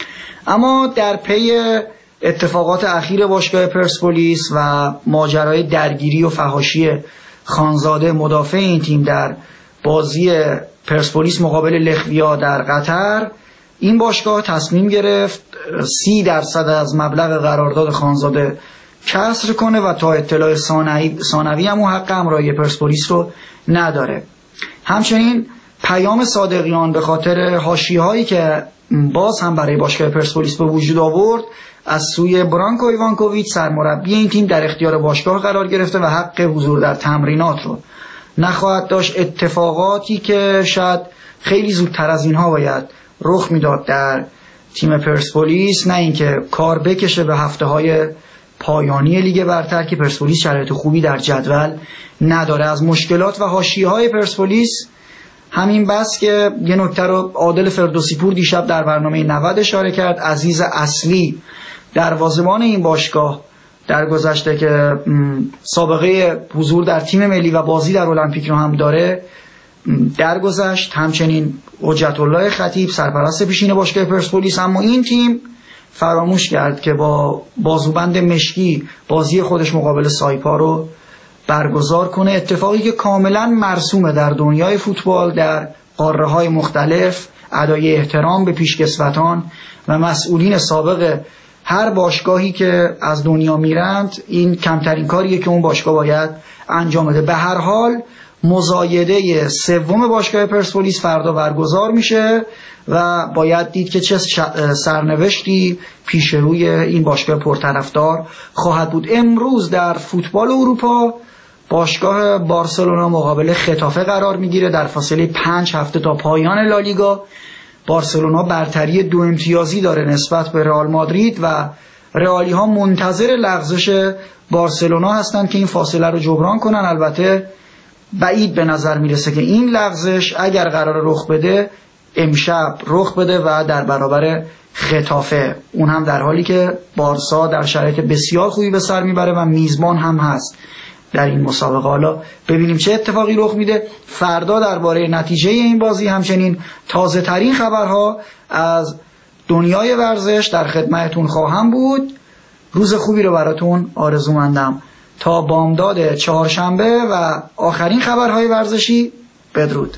اما در پی اتفاقات اخیر باشگاه پرسپولیس و ماجرای درگیری و فحاشی خانزاده مدافع این تیم در بازی پرسپولیس مقابل لخویا در قطر، این باشگاه تصمیم گرفت 30% از مبلغ قرارداد خانزاده کسر کنه و تا اطلاع ثانوی هم حق همراهی پرسپولیس رو نداره. همچنین پیام صادقیان به خاطر حاشیه‌هایی که باز هم برای باشگاه پرسپولیس به وجود آورد از سوی برانکو ایوانکوویچ سرمربی این تیم در اختیار باشگاه قرار گرفته و حق حضور در تمرینات رو نخواهد داشت. اتفاقاتی که شاید خیلی زودتر از اینها باید رخ میداد در تیم پرسپولیس، نه اینکه کار بکشه به هفته‌های پایانی لیگ برتر که پرسپولیس شرایط خوبی در جدول نداره. از مشکلات و حاشیه‌های پرسپولیس همین بس که یه نکته رو عادل فردوسی پور دیشب در برنامه 90 اشاره کرد. عزیز اصلی دروازه‌بان این باشگاه در گذشته که سابقه حضور در تیم ملی و بازی در المپیک رو هم داره درگذشت. همچنین حجت الله خطیب سرپرست پیشین باشگاه پرسپولیس، اما این تیم فراموش کرد که با بازوبند مشکی بازی خودش مقابل سایپا رو برگزار کنه، اتفاقی که کاملا مرسومه در دنیای فوتبال در قاره‌های مختلف. ادای احترام به پیشکسوتان و مسئولین سابق هر باشگاهی که از دنیا میرند این کمترین کاریه که اون باشگاه باید انجام بده. به هر حال مزایده سوم باشگاه پرسپولیس فردا برگزار میشه و باید دید که چه سرنوشتی پیش روی این باشگاه پرطرفدار خواهد بود. امروز در فوتبال اروپا باشگاه بارسلونا مقابل خطافه قرار میگیره در فاصله 5 هفته تا پایان لالیگا. بارسلونا برتری 2 امتیازی داره نسبت به رئال مادرید و رئالی ها منتظر لغزش بارسلونا هستند که این فاصله رو جبران کنن. البته بعید به نظر میرسه که این لغزش اگر قرار رخ بده امشب رخ بده و در برابر خطافه، اون هم در حالی که بارسا در شرایط بسیار خوبی به سر میبره و میزبان هم هست در این مسابقه. حالا ببینیم چه اتفاقی رخ میده. فردا درباره نتیجه این بازی همچنین تازه ترین خبرها از دنیای ورزش در خدمتتون خواهم بود. روز خوبی رو براتون آرزومندم. تا بامداد چهارشنبه و آخرین خبرهای ورزشی بدرود.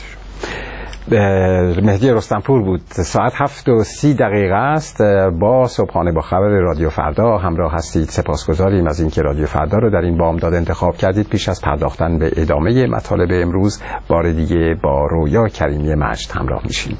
مهدی رستمپور بود. ساعت 7:30 است. با صبحانه با خبر رادیو فردا همراه هستید. سپاسگزاریم از اینکه رادیو فردا رو در این بامداد انتخاب کردید. پیش از پرداختن به ادامه مطالب امروز بار دیگه با رویا کریمی مجد همراه میشیم.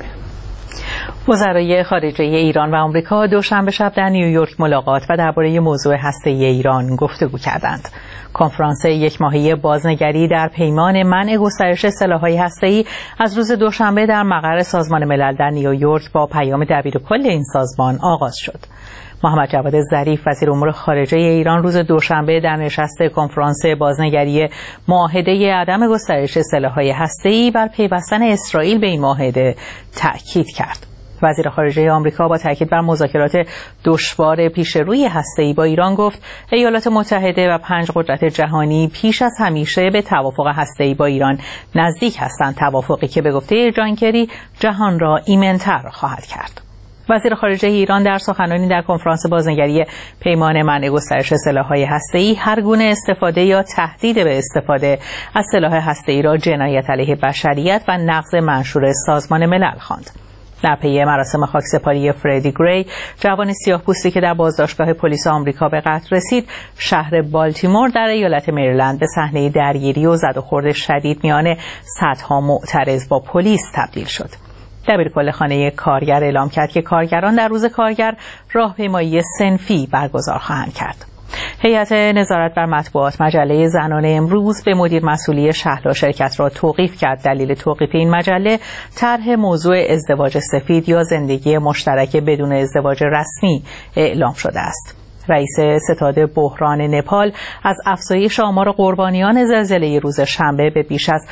وزرای خارجه ایران و آمریکا دوشنبه شب در نیویورک ملاقات و درباره موضوع هسته‌ای ایران گفتگو کردند. کنفرانس یک ماهه بازنگری در پیمان منع گسترش سلاح‌های هسته‌ای از روز دوشنبه در مقر سازمان ملل در نیویورک با پیام دبیرکل این سازمان آغاز شد. محمد جواد ظریف وزیر امور خارجه ایران روز دوشنبه در نشست کنفرانس بازنگری معاهده عدم گسترش سلاح‌های هسته‌ای بر پیوستن اسرائیل به این معاهده تأکید کرد. وزیر خارجه آمریکا با تاکید بر مذاکرات دشوار پیش روی هسته‌ای با ایران گفت ایالات متحده و 5 قدرت جهانی پیش از همیشه به توافق هسته‌ای با ایران نزدیک هستند، توافقی که به گفته جان کری جهان را ایمن‌تر خواهد کرد. وزیر خارجه ایران در سخنرانی در کنفرانس بازنگری پیمان منع گسترش سلاح‌های هسته‌ای هر گونه استفاده یا تهدید به استفاده از سلاح هسته‌ای را جنایت علیه بشریت و نقض منشور سازمان ملل خواند. در پی مراسم خاکسپاری فردی گری، جوان سیاه‌پوستی که در بازداشتگاه پلیس آمریکا به قتل رسید، شهر بالتیمور در ایالت مریلند به صحنه درگیری و زد و خورد شدید میان صدها معترض با پلیس تبدیل شد. دبیرکل خانه کارگر اعلام کرد که کارگران در روز کارگر راهپیمایی صنفی برگزار خواهند کرد. هیئت نظارت بر مطبوعات مجله زنان امروز به مدیر مسئولی شهلا شرکت را توقیف کرد. دلیل توقیف این مجله طرح موضوع ازدواج سفید یا زندگی مشترک بدون ازدواج رسمی اعلام شده است. رئیس ستاد بحران نپال از افزایش آمار قربانیان زلزله روز شنبه به بیش از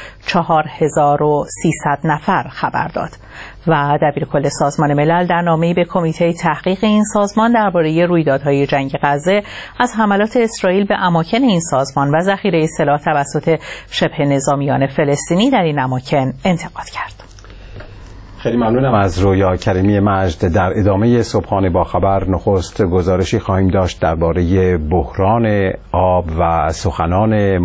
4300 نفر خبر داد و دبیرکل سازمان ملل در نامه‌ای به کمیته تحقیق این سازمان درباره رویدادهای جنگ غزه از حملات اسرائیل به اماکن این سازمان و ذخیره سلاح توسط شبه نظامیان فلسطینی در این اماکن انتقاد کرد. خیلی ممنونم از رویا کریمی مجد. در ادامه صبحانه با خبر نخست گزارشی خواهیم داشت درباره بحران آب و سخنان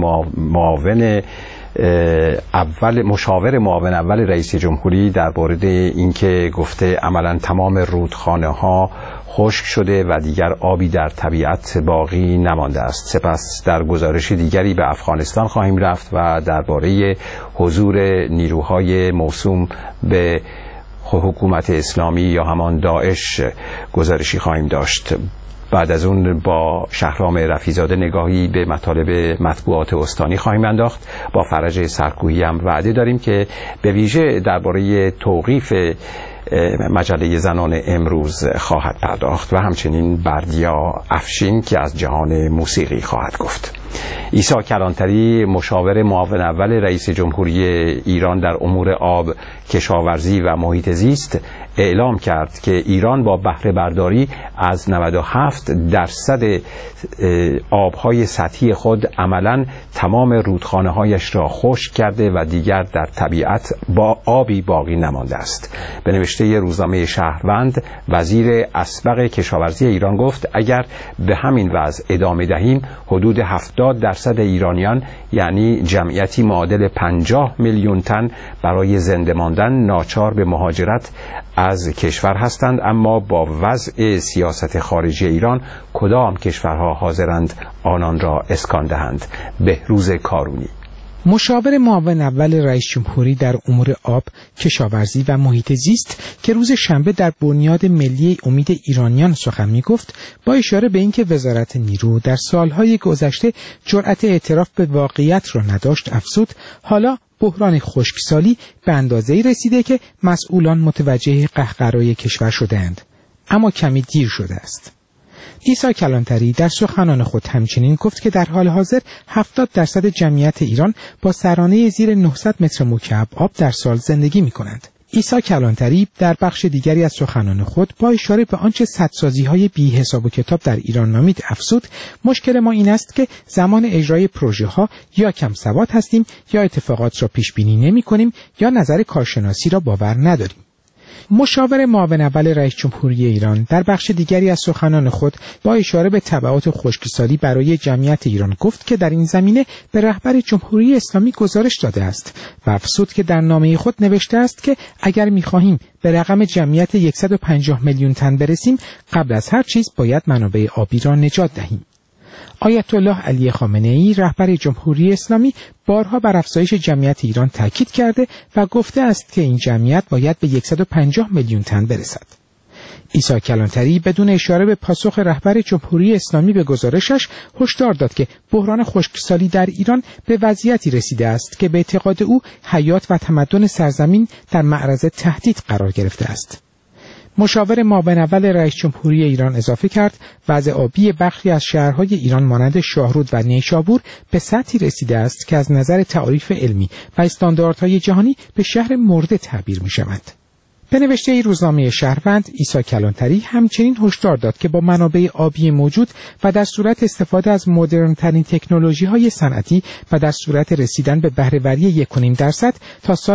مشاور معاون اول رئیس جمهوری درباره اینکه گفته عملاً تمام رودخانه ها خشک شده و دیگر آبی در طبیعت باقی نمانده است. سپس در گزارش دیگری به افغانستان خواهیم رفت و درباره حضور نیروهای موسوم به حکومت اسلامی یا همان داعش گزارشی خواهیم داشت. بعد از اون با شهرام رفیزاده نگاهی به مطالب مطبوعات استانی خواهیم انداخت. با فرج سرکوهی هم وعده داریم که به ویژه درباره توقیف مجله زنان امروز خواهد پرداخت و همچنین بردیا افشین که از جهان موسیقی خواهد گفت. عیسی کلانتری مشاور معاون اول رئیس جمهوری ایران در امور آب، کشاورزی و محیط زیست اعلام کرد که ایران با بهره برداری از 97% آبهای سطحی خود عملاً تمام رودخانه‌هایش را خشک کرده و دیگر در طبیعت با آبی باقی نمانده است. به نوشته روزنامه شهروند، وزیر اسبق کشاورزی ایران گفت اگر به همین وضع ادامه دهیم حدود 70% ایرانیان یعنی جمعیتی معادل 50 میلیون تن برای زنده ماندن ناچار به مهاجرت از کشور هستند، اما با وضع سیاست خارجی ایران کدام کشورها حاضرند آنان را اسکان دهند؟ بهروز کارونی. مشاور معاون اول رئیس جمهوری در امور آب، کشاورزی و محیط زیست که روز شنبه در بنیاد ملی امید ایرانیان سخن می‌گفت، با اشاره به اینکه وزارت نیرو در سالهای گذشته جرأت اعتراف به واقعیت را نداشت، افزود حالا بحران خشکسالی به اندازه‌ای رسیده که مسئولان متوجه قهقرای کشور شده‌اند، اما کمی دیر شده است. عیسی کلانتری در سخنان خود همچنین گفت که در حال حاضر 70% جمعیت ایران با سرانه زیر 900 متر مکعب آب در سال زندگی می‌کنند. عیسی کلانتری در بخش دیگری از سخنان خود با اشاره به آنچه سدسازی‌های بی حساب و کتاب در ایران نامید افزود مشکل ما این است که زمان اجرای پروژه‌ها یا کم سواد هستیم یا اتفاقات را پیش بینی نمی‌کنیم یا نظر کارشناسی را باور نداریم. مشاور معاون اول رئیس جمهوری ایران در بخش دیگری از سخنان خود با اشاره به تبعات خشکسالی برای جمعیت ایران گفت که در این زمینه به رهبر جمهوری اسلامی گزارش داده است و افزود که در نامه خود نوشته است که اگر می‌خواهیم به رقم جمعیت 150 میلیون تن برسیم، قبل از هر چیز باید منابع آبی را نجات دهیم. آیت الله علی خامنه‌ای رهبر جمهوری اسلامی بارها بر افزایش جمعیت ایران تاکید کرده و گفته است که این جمعیت باید به 150 میلیون تن برسد. عیسی کلانتری بدون اشاره به پاسخ رهبر جمهوری اسلامی به گزارشش هشدار داد که بحران خشکسالی در ایران به وضعیتی رسیده است که به اعتقاد او حیات و تمدن سرزمین در معرض تهدید قرار گرفته است. مشاور معاون اول رئیس جمهوری ایران اضافه کرد وضع آبی برخی از شهرهای ایران مانند شاهرود و نیشابور به سطحی رسیده است که از نظر تعاریف علمی و استانداردهای جهانی به شهر مرده تعبیر می‌شود. به نوشته روزنامه شهروند، عیسی کلانتری همچنین هشدار داد که با منابع آبی موجود و در صورت استفاده از مدرن‌ترین تکنولوژی‌های صنعتی و در صورت رسیدن به بهره‌وری 1.5% تا سال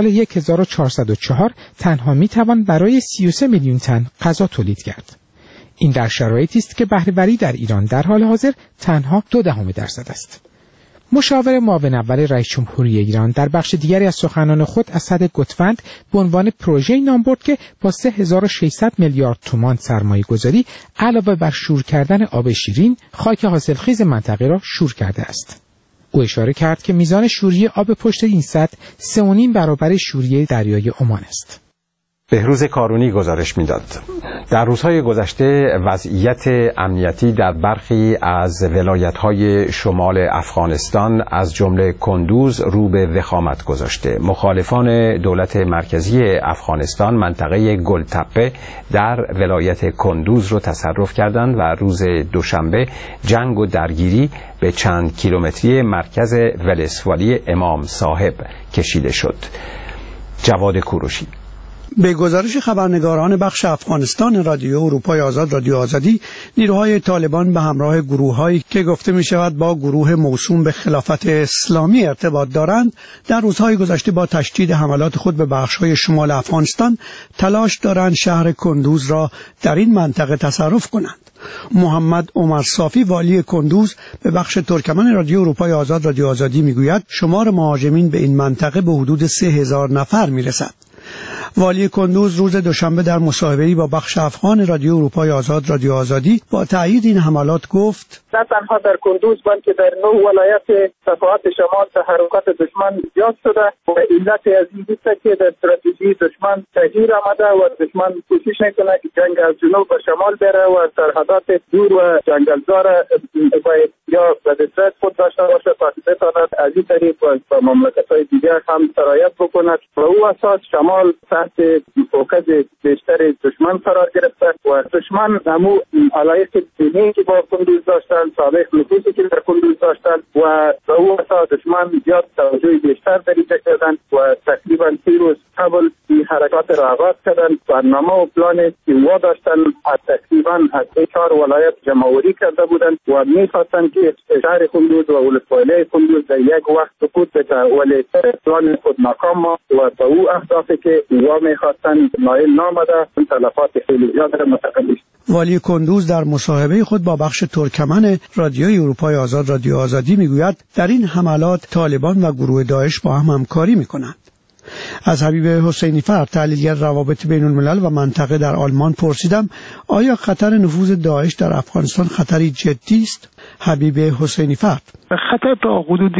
1404 تنها می‌توان برای 33 میلیون تن غذا تولید کرد. این در شرایطی است که بهره‌وری در ایران در حال حاضر تنها 0.2% است. مشاور معاون اول رئیس جمهوری ایران در بخش دیگری از سخنان خود اسد گوتفند به عنوان پروژه‌ای نام برد که با 3600 میلیارد تومان سرمایه‌گذاری علاوه بر شور کردن آب شیرین، خاک حاصلخیز منطقه را شور کرده است. او اشاره کرد که میزان شوری آب پشت این سد 3.5 برابر شوری دریای عمان است. بهروز کارونی گزارش میداد. در روزهای گذشته وضعیت امنیتی در برخی از ولایت‌های شمال افغانستان از جمله کندوز رو به وخامت گذاشته. مخالفان دولت مرکزی افغانستان منطقه گلتپه در ولایت کندوز رو تصرف کردند و روز دوشنبه جنگ و درگیری به چند کیلومتری مرکز ولسوالی امام صاحب کشیده شد. جواد کوروشی. به گزارش خبرنگاران بخش افغانستان رادیو اروپای آزاد رادیو آزادی، نیروهای طالبان به همراه گروه‌هایی که گفته می‌شود با گروه موسوم به خلافت اسلامی ارتباط دارند، در روزهای گذشته با تشدید حملات خود به بخش‌های شمال افغانستان تلاش دارند شهر کندوز را در این منطقه تصرف کنند. محمد عمر صافی والی کندوز به بخش ترکمن رادیو اروپای آزاد رادیو آزادی میگوید شمار مهاجمین به این منطقه به حدود 3000 نفر میرسد. والی کندوز روز دوشنبه در مصاحبه‌ای با بخش افغان رادیو اروپای آزاد رادیو آزادی با تایید این حملات گفت: نه تنها در کندوز بلکه در 9 ولایت صفحات شمال تحرکات دشمن زیاد شده و علت از این است که در استراتژی دشمن تغییر آمده و دشمن کوشش میکنه که جنگ از جنوب به شمال بره و سرحدات دور و جنگلزار باید یا به دست خود داشته باشه تا بتواند از این طریق با مملکت‌های دیگر هم سرایت بکند و او اساس شمال تحت فوکس بیشتر دشمن قرار گرفته و دشمن همو علایق دینی که با کندوز داشتن، سابق نفوذی که در کندوز داشتن و به او اساس دشمن زیاد توجه بیشتر دریجه کردن و تقریبا 3 روز قبل این حرکات را آغاز کردن. برنامه و پلان که وا داشتن تقریبا از 4 ولایت جمع‌آوری کرده بودند و می‌خواستن که شهر کندوز و ولسوالی کندوز در یک وقت سقوط بده، ولی پلان خود ناکام و به او اهدافی که وا می‌خواستن نائل نامده، تلفات خیلی زیاد متقابل. والی کندوز در مصاحبه خود با بخش ترکمن رادیوی اروپای آزاد رادیو آزادی میگوید در این حملات طالبان و گروه داعش با هم همکاری میکنند. از حبیب حسینی فرد، تحلیلگر روابط بین الملل و منطقه در آلمان پرسیدم آیا خطر نفوذ داعش در افغانستان خطری جدی است؟ حبیب حسینی فرد: خطر تا حدودی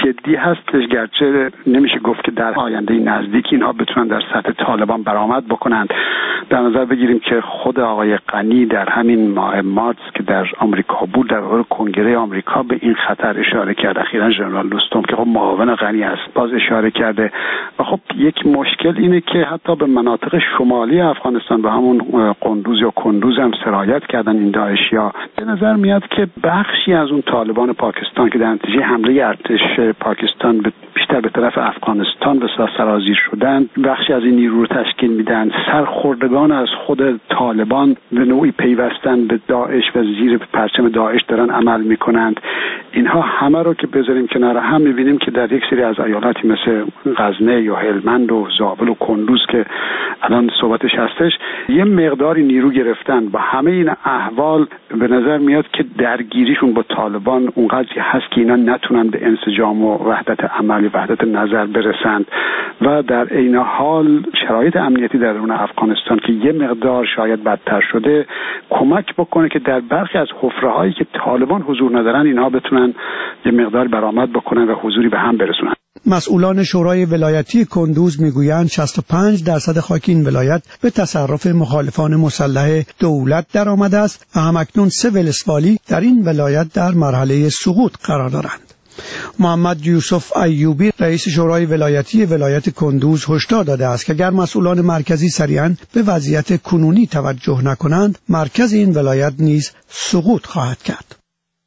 جدی هستش، گرچه نمیشه گفت که در آینده نزدیک اینها بتونن در سطح طالبان برآمد بکنند. در نظر بگیریم که خود آقای غنی در همین ماه مارس که در آمریکا بود در حال کنگره آمریکا به این خطر اشاره کرد. اخیراً ژنرال دوستم که خب معاون غنی است باز اشاره کرده. و خب یک مشکل اینه که حتی به مناطق شمالی افغانستان به همون قندوز یا کندوز هم سرایت کردن این داعشی‌ها. به نظر میاد که بخشی از اون طالبان پاکستان که در نتیجه حمله ارتش پاکستان بیشتر به طرف افغانستان به سرازیر شدن، بخشی از این نیرو رو تشکیل میدن. سرخوردگان از خود طالبان به نوعی پیوستن به داعش و زیر پرچم داعش دارن عمل میکنند. اینها همه رو که بذاریم کنار هم میبینیم که در یک سری از ایالاتی مثل غزنه یا هلمند و زابل و کندوز که الان صحبتش هستش یه مقداری نیرو گرفتن. با همه این احوال به نظر میاد که درگیریشون با طالبان اونقدری هست که اینا نتونن به انسجام و وحدت عمل، وحدت نظر برسند و در عین حال شرایط امنیتی در درون افغانستان که یه مقدار شاید بدتر شده کمک بکنه که در برخی از حفره‌هایی که طالبان حضور ندارن اینها بتونن یه مقدار برآمد بکنن و حضوری به هم برسونن. مسئولان شورای ولایتی کندوز میگویند 65% خاک این ولایت به تصرف مخالفان مسلح دولت در آمده است و همکنون 3 ولسوالی در این ولایت در مرحله سقوط قرار دارند. محمد یوسف ایوبی رئیس شورای ولایتی ولایت کندوز هشدار داده است که اگر مسئولان مرکزی سریعاً به وضعیت کنونی توجه نکنند مرکز این ولایت نیز سقوط خواهد کرد.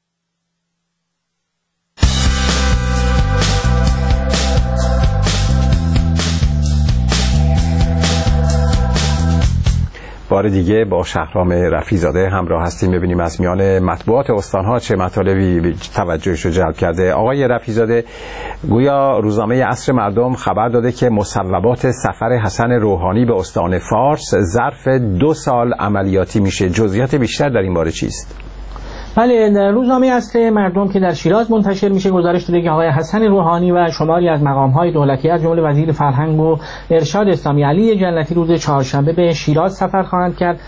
بار دیگه با شهرام رفیع‌زاده همراه هستیم، ببینیم از میان مطبوعات استانها چه مطالبی توجهش رو جلب کرده. آقای رفیع‌زاده، گویا روزنامه عصر مردم خبر داده که مصوبات سفر حسن روحانی به استان فارس ظرف 2 سال عملیاتی میشه. جزئیات بیشتر در این باره چیست؟ بله، روزنامه عصر مردم که در شیراز منتشر میشه گزارش داده که آقای حسن روحانی و شماری از مقام‌های دولتی از جمله وزیر فرهنگ و ارشاد اسلامی علی جنتی روز چهارشنبه به شیراز سفر خواهند کرد.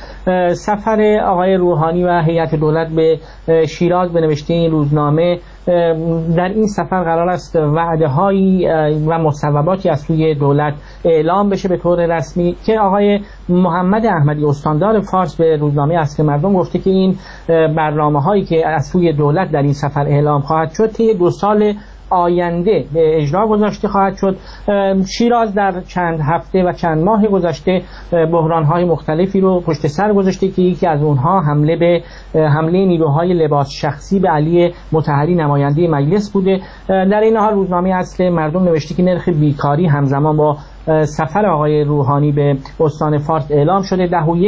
سفر آقای روحانی و هیئت دولت به شیراز به نوشته این روزنامه در این سفر قرار است وعده‌هایی و مصوباتی از سوی دولت اعلام بشه به طور رسمی که آقای محمد احمدی استاندار فارس به روزنامه عصر مردم گفته که این برنامه‌هایی که از سوی دولت در این سفر اعلام خواهد شد طی 2 سال آینده به اجرا گذاشته خواهد شد. شیراز در چند هفته و چند ماه گذشته بحران‌های مختلفی رو پشت سر گذاشته که یکی از اونها حمله نیروهای لباس شخصی به علی مطهری نماینده مجلس بوده. در این حال روزنامه اصل مردم نوشته که نرخ بیکاری همزمان با سفر آقای روحانی به استان فارس اعلام شده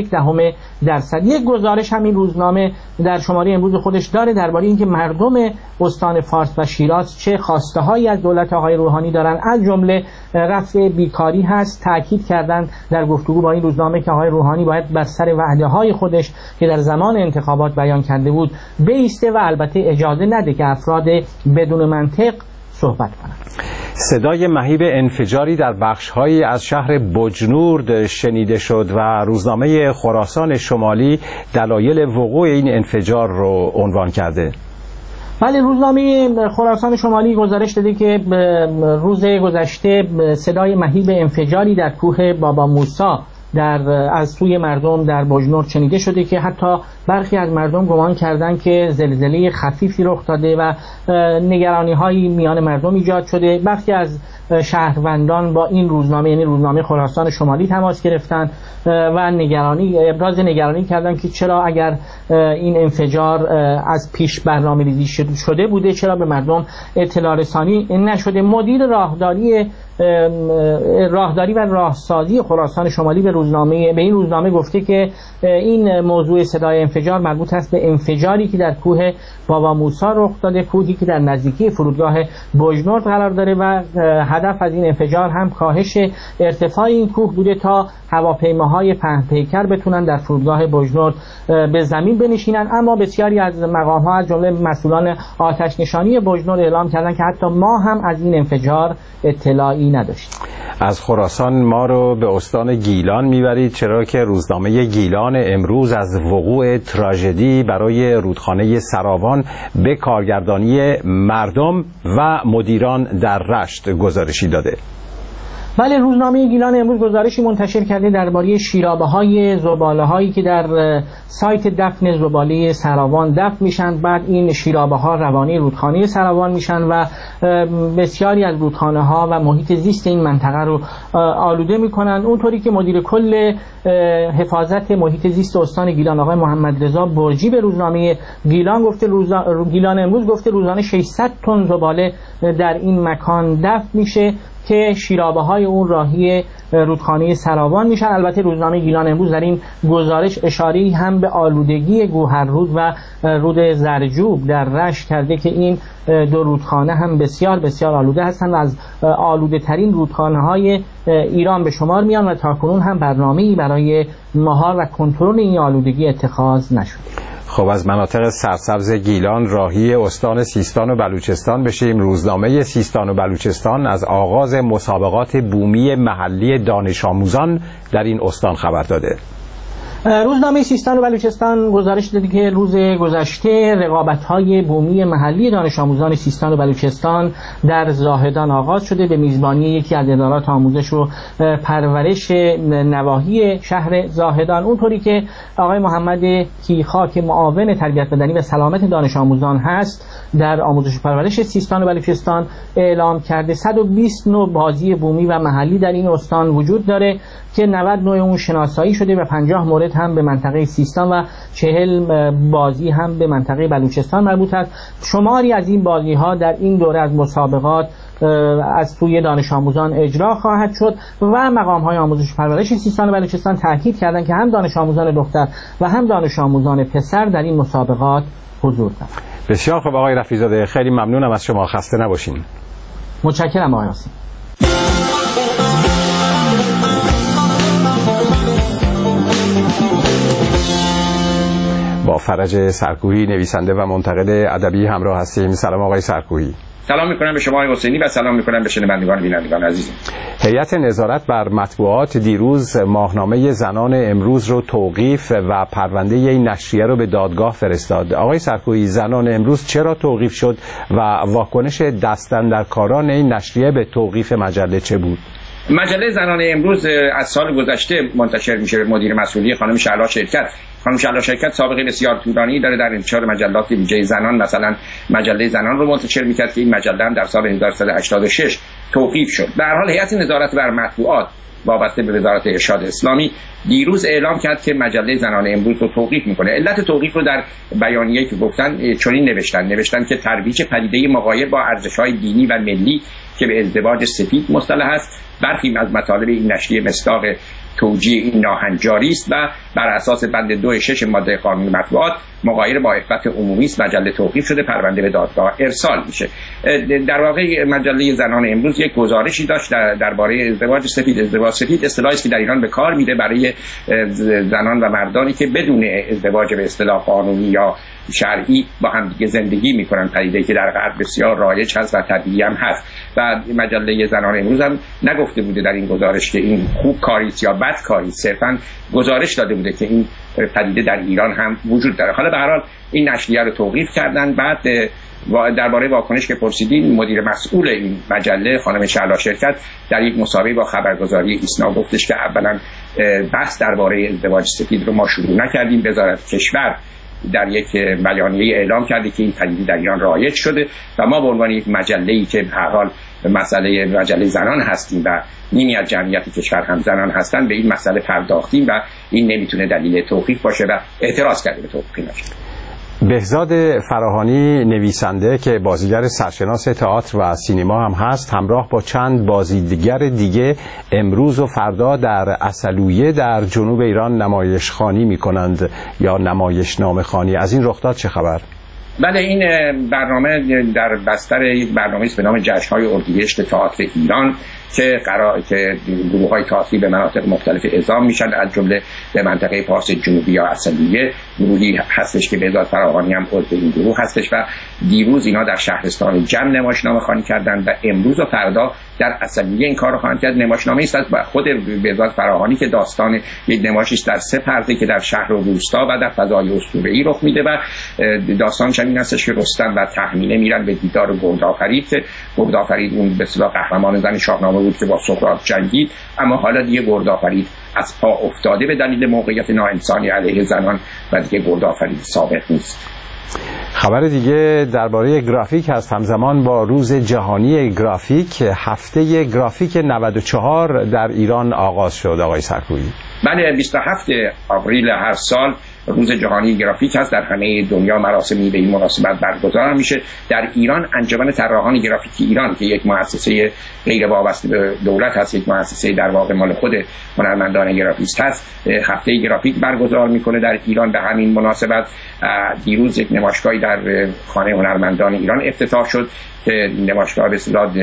10.1%. یک گزارش همین روزنامه در شماره امروز خودش داره درباره اینکه مردم استان فارس و شیراز چه خواسته‌هایی از دولت آقای روحانی دارن، از جمله رفع بیکاری هست. تاکید کردن در گفتگو با این روزنامه که آقای روحانی باید بر سر وعده‌های خودش که در زمان انتخابات بیان کرده بود بایسته و البته اجازه نده که افراد بدون منطق صحبت کنند. صدای مهیب انفجاری در بخش‌هایی از شهر بجنورد شنیده شد و روزنامه خراسان شمالی دلایل وقوع این انفجار رو عنوان کرده. بله، روزنامه خراسان شمالی گزارش داده که روز گذشته صدای مهیب انفجاری در کوه بابا موسی از سوی مردم در بجنورد شنیده شده که حتی برخی از مردم گمان کردند که زلزله خفیفی رخ داده و نگرانی‌هایی میان مردم ایجاد شده. برخی از شهروندان با این روزنامه یعنی روزنامه خراسان شمالی تماس گرفتند و ابراز نگرانی کردند که چرا اگر این انفجار از پیش برنامه‌ریزی شده بوده چرا به مردم اطلاع رسانی نشده. مدیر راهداری و راهسازی خراسان شمالی به این روزنامه گفته که این موضوع صدای انفجار مربوط است به انفجاری که در کوه بابا موسی رخ داده، کوهی که در نزدیکی فرودگاه بجنورد قرار داره و هدف از این انفجار هم کاهش ارتفاع این کوه بوده تا هواپیماهای پهن‌پیکر بتونن در فرودگاه بوجنور به زمین بنشینن. اما بسیاری از مقام‌ها از جمله مسئولان آتش نشانی بوجنور اعلام کردن که حتی ما هم از این انفجار اطلاعی نداشتیم. از خراسان ما رو به استان گیلان میبرید، چرا که روزنامه گیلان امروز از وقوع تراژدی برای رودخانه سراوان به کارگردانی مردم و مدیران در رشت گزارشی داده. بله، روزنامه گیلان امروز گزارشی منتشر کرده درباره شیرابه‌های زباله‌هایی که در سایت دفن زباله سراوان دفن میشن. بعد این شیرابه‌ها روانه رودخانه سراوان میشن و بسیاری از رودخانه‌ها و محیط زیست این منطقه رو آلوده میکنن. اونطوری که مدیر کل حفاظت محیط زیست استان گیلان آقای محمد رضا برجی به روزنامه گیلان گفته گیلان امروز گفته روزانه 600 تن زباله در این مکان دفن میشه که شیرابه‌های اون راهی رودخانه سراوان میشن. البته روزنامه گیلان امروز در این گزارش اشاره‌ای هم به آلودگی گوهررود و رود زرجوب در رشت کرده که این دو رودخانه هم بسیار بسیار آلوده هستند و از آلوده ترین رودخانه‌های ایران به شمار میان و تاکنون هم برنامه‌ای برای مهار و کنترل این آلودگی اتخاذ نشده. خب از مناطق سرسبز گیلان راهی استان سیستان و بلوچستان بشیم. روزنامه سیستان و بلوچستان از آغاز مسابقات بومی محلی دانش آموزان در این استان خبر داده. روزنامه سیستان و بلوچستان گزارش داده که روز گذشته رقابت‌های بومی محلی دانش آموزان سیستان و بلوچستان در زاهدان آغاز شده به میزبانی یکی از ادارات آموزش و پرورش نواحی شهر زاهدان. اونطوری که آقای محمد کیخا که معاون تربیت بدنی و سلامت دانش آموزان هست در آموزش و پرورش سیستان و بلوچستان اعلام کرده 120 نوع بازی بومی و محلی در این استان وجود داره که 90 نوع اون شناسایی شده و 50 مورد هم به منطقه سیستان و 40 بازی هم به منطقه بلوچستان مربوط است. شماری از این بازی ها در این دوره از مسابقات از سوی دانش آموزان اجرا خواهد شد و مقام های آموزش و پرورش سیستان و بلوچستان تاکید کردند که هم دانش آموزان دختر و هم دانش آموزان پسر در این مسابقات حضور دارند. بسیار خوب آقای رفیع‌زاده، خیلی ممنونم از شما، خسته نباشین. متشکرم آقای حسین. با فرج سرکوهی نویسنده و منتقد ادبی همراه هستیم. سلام آقای سرکوهی. سلام میکنم به شما آقای حسینی و سلام میکنم به شنوندگان و بینندگان عزیزم. هیئت نظارت بر مطبوعات دیروز ماهنامه زنان امروز رو توقیف و پرونده این نشریه رو به دادگاه فرستاد. آقای سرکوهی، زنان امروز چرا توقیف شد و واکنش دست‌اندرکاران این نشریه به توقیف مجله چه بود؟ مجله زنان امروز از سال گذشته منتشر میشه به مدیر مسئولی خانم شعلا شرکت. خانم شعلا شرکت سابقه بسیار طولانی داره در انتشار مجلات ویژه زنان، مثلا مجله زنان رو منتشر میکرد که این مجله هم در سال 1386 توقیف شد. به هر حال هیئت نظارت بر مطبوعات وابسته به وزارت ارشاد اسلامی دیروز اعلام کرد که مجله زنان امروز رو توقیف میکنه. علت توقیف رو در بیانیه‌ای که گفتن چنین نوشتن که ترویج پدیده مغایر با ارزش‌های دینی و ملی که به ازدواج سفید مصطلح است برخی از مطالب این نشریه مصداق توجیه این ناهنجاری است و بر اساس بند 2.6 ماده قانون مطبوعات مغایر با عفت عمومی است. مجله توقیف شده، پرونده به دادگاه ارسال میشه. در واقع مجله زنان امروز یک گزارشی داشت درباره ازدواج سفید. ازدواج سفید اصطلاحی است که در ایران به کار میره برای زنان و مردانی که بدون ازدواج به اصطلاح قانونی یا شرعی با هم دیگه زندگی میکنن، پدیده‌ای که در غرب بسیار رایج هست و طبیعی هم هست. و مجله زنان امروز هم نگفته بوده در این گزارش که این خوب کاریست یا بد کاریست، صرفاً گزارش داده بوده که این پدیده در ایران هم وجود داره. حالا به هر حال این نشریه رو توقیف کردن. بعد درباره واکنش که پرسیدین، مدیر مسئول این مجله خانم شعلا شرکت در یک مصاحبه با خبرگزاری ایسنا گفتش که اولا بحث درباره ازدواج سفید رو ما شروع نکردیم. وزارت کشور در یک بیانیه اعلام کرده که این پدیده در ایران رایج شده و ما به عنوان یک مجله‌ای که به هر حال مجله زنان هستیم و نیمی از جمعیت کشور هم زنان هستن به این مسئله پرداختیم و این نمیتونه دلیل توقیف باشه و اعتراض کردیم به توقیف نشه. بهزاد فراهانی نویسنده که بازیگر سرشناس تئاتر و سینما هم هست، همراه با چند بازیگر دیگه امروز و فردا در عسلویه در جنوب ایران نمایشخوانی میکنند یا نمایشنامه خوانی. از این رخداد چه خبر؟ بله، این برنامه در بستر یک برنامه است به نام جشن‌های اردیبهشت تئاتر ایران که گروه‌های تئاتری به مناطق مختلف اعزام میشن، از جمله به منطقه پارس جنوبی یا عسلویه گروهی هستش که بهزاد فراهانی هم عضو این گروه هستش و دیروز اینا در شهرستان جم نمایشنامه خوانی کردن و امروز و فردا در عسلویه این کار رو خواهند کرد. نمایشنامه است از خود بهزاد فراهانی که داستان یک نمایش است در 3 پرده که در شهر و روستا و در فضای اسطوره‌ای رخ میده و داستانش این هستش که رستم و تهمینه میرن به دیدار گردآفرید. گردآفرید اون به اصطلاح قهرمان زن شاهنامه بود که با سقراط جنگید، اما حالا دیگه گردآفرید از پا افتاده به دلیل موقعیت ناانسانی علیه زنان و دیگه گردآفرید ثابت نیست. خبر دیگه درباره گرافیک هست. همزمان با روز جهانی گرافیک، هفته گرافیک 94 در ایران آغاز شد. آقای سرکویی. بله، 27 آوریل هر سال روز جهانی گرافیک هست. در همه دنیا مراسمی به این مناسبت برگزار میشه. در ایران انجمن طراحان گرافیک ایران که یک مؤسسه غیر وابسته به دولت هست، یک مؤسسه در واقع مال خود هنرمندان گرافیست هست، هفته گرافیک برگزار میکنه در ایران. به همین مناسبت دیروز یک نمایشگاهی در خانه هنرمندان ایران افتتاح شد که نمایشگاه به اصطلاح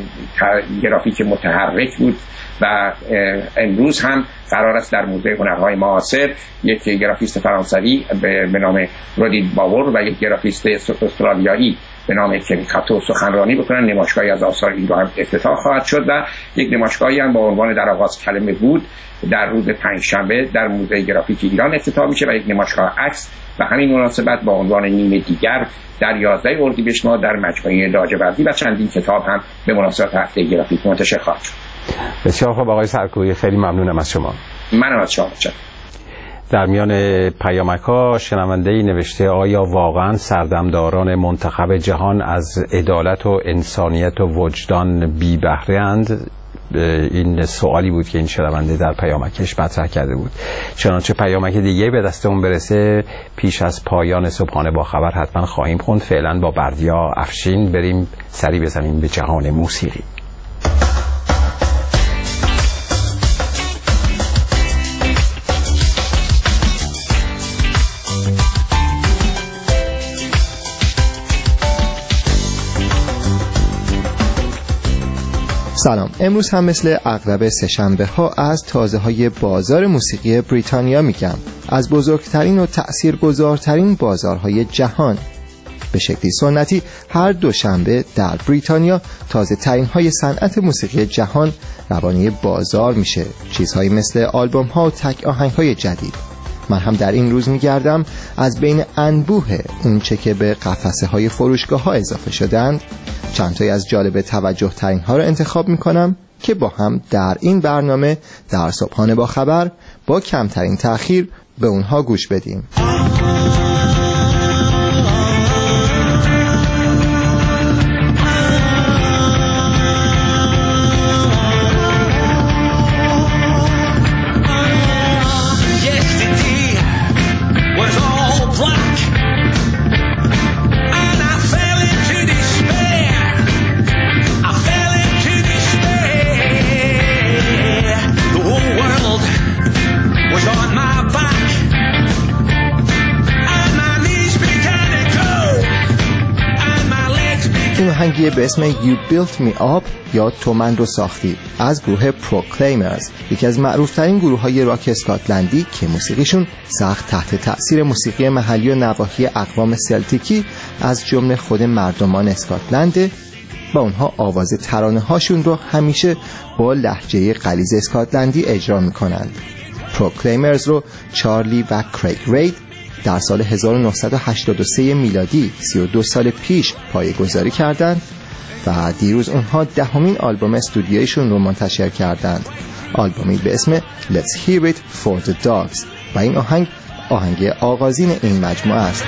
گرافیک متحرک بود و امروز هم قرار است در موزه هنرهای معاصر یک گرافیست فرانسوی به نام رودی باور و یک گرافیست استرالیایی به نام کاتو سخنرانی بکنن. نمایشگاهی از آثار این رو هم افتتاح خواهد شد و یک نمایشگاهی هم با عنوان در آغاز کلمه بود در روز پنجشنبه در موزه گرافیک ایران افتتاح میشه و یک نمایشگاه عکس و همین مناسبت با عنوان نیم دیگر در 11 اردیبهشت ماه در مجموعه لاجوردی و چندین کتاب هم به مناسبت هفته گرافیک منتشر خواهد شد. بسیار خوب آقای سرکویی، خیلی ممنونم از شما. منم از شما. در میان پیامک‌ها شنونده‌ای نوشته آیا واقعا سردمداران منتخب جهان از عدالت و انسانیت و وجدان بی بهره اند؟ این سوالی بود که این شنونده در پیامکش مطرح کرده بود. چنانچه پیامک دیگه به دستمون برسه پیش از پایان صبحانه با خبر حتما خواهیم خوند. فعلا با بردیا افشین بریم سری بزنیم به جهان موسیقی. سلام. امروز هم مثل اغلب سه‌شنبه ها از تازه های بازار موسیقی بریتانیا میگم، از بزرگترین و تأثیرگذارترین بازارهای جهان. به شکلی سنتی هر دوشنبه در بریتانیا تازه ترین های صنعت موسیقی جهان روانه بازار میشه، چیزهایی مثل آلبوم ها و تک آهنگ های جدید. من هم در این روز میگردم از بین انبوه اونچه که به قفسه های فروشگاه ها اضافه شدند چند تایی از جالب توجه ترین ها رو انتخاب میکنم که با هم در این برنامه در صبحانه با خبر با کمترین تأخیر به اونها گوش بدیم. این آهنگی به اسم You Built Me Up یا تو من رو ساختی از گروه Proclaimers، یکی از معروفترین گروه‌های راک اسکاتلندی که موسیقیشون سخت تحت تأثیر موسیقی محلی و نواحی اقوام سلتیکی از جمله خود مردمان اسکاتلند و اونها آواز ترانه‌هاشون رو همیشه با لهجه غلیظ اسکاتلندی اجرا می‌کنند. Proclaimers رو چارلی و کریگ رید در سال 1983 میلادی 32 سال پیش پایه‌گذاری کردند و دیروز اونها 10مین آلبوم استودیویشون رو منتشر کردند، آلبومی به اسم Let's Hear It For The Dogs و این آهنگ آغازین این مجموعه است.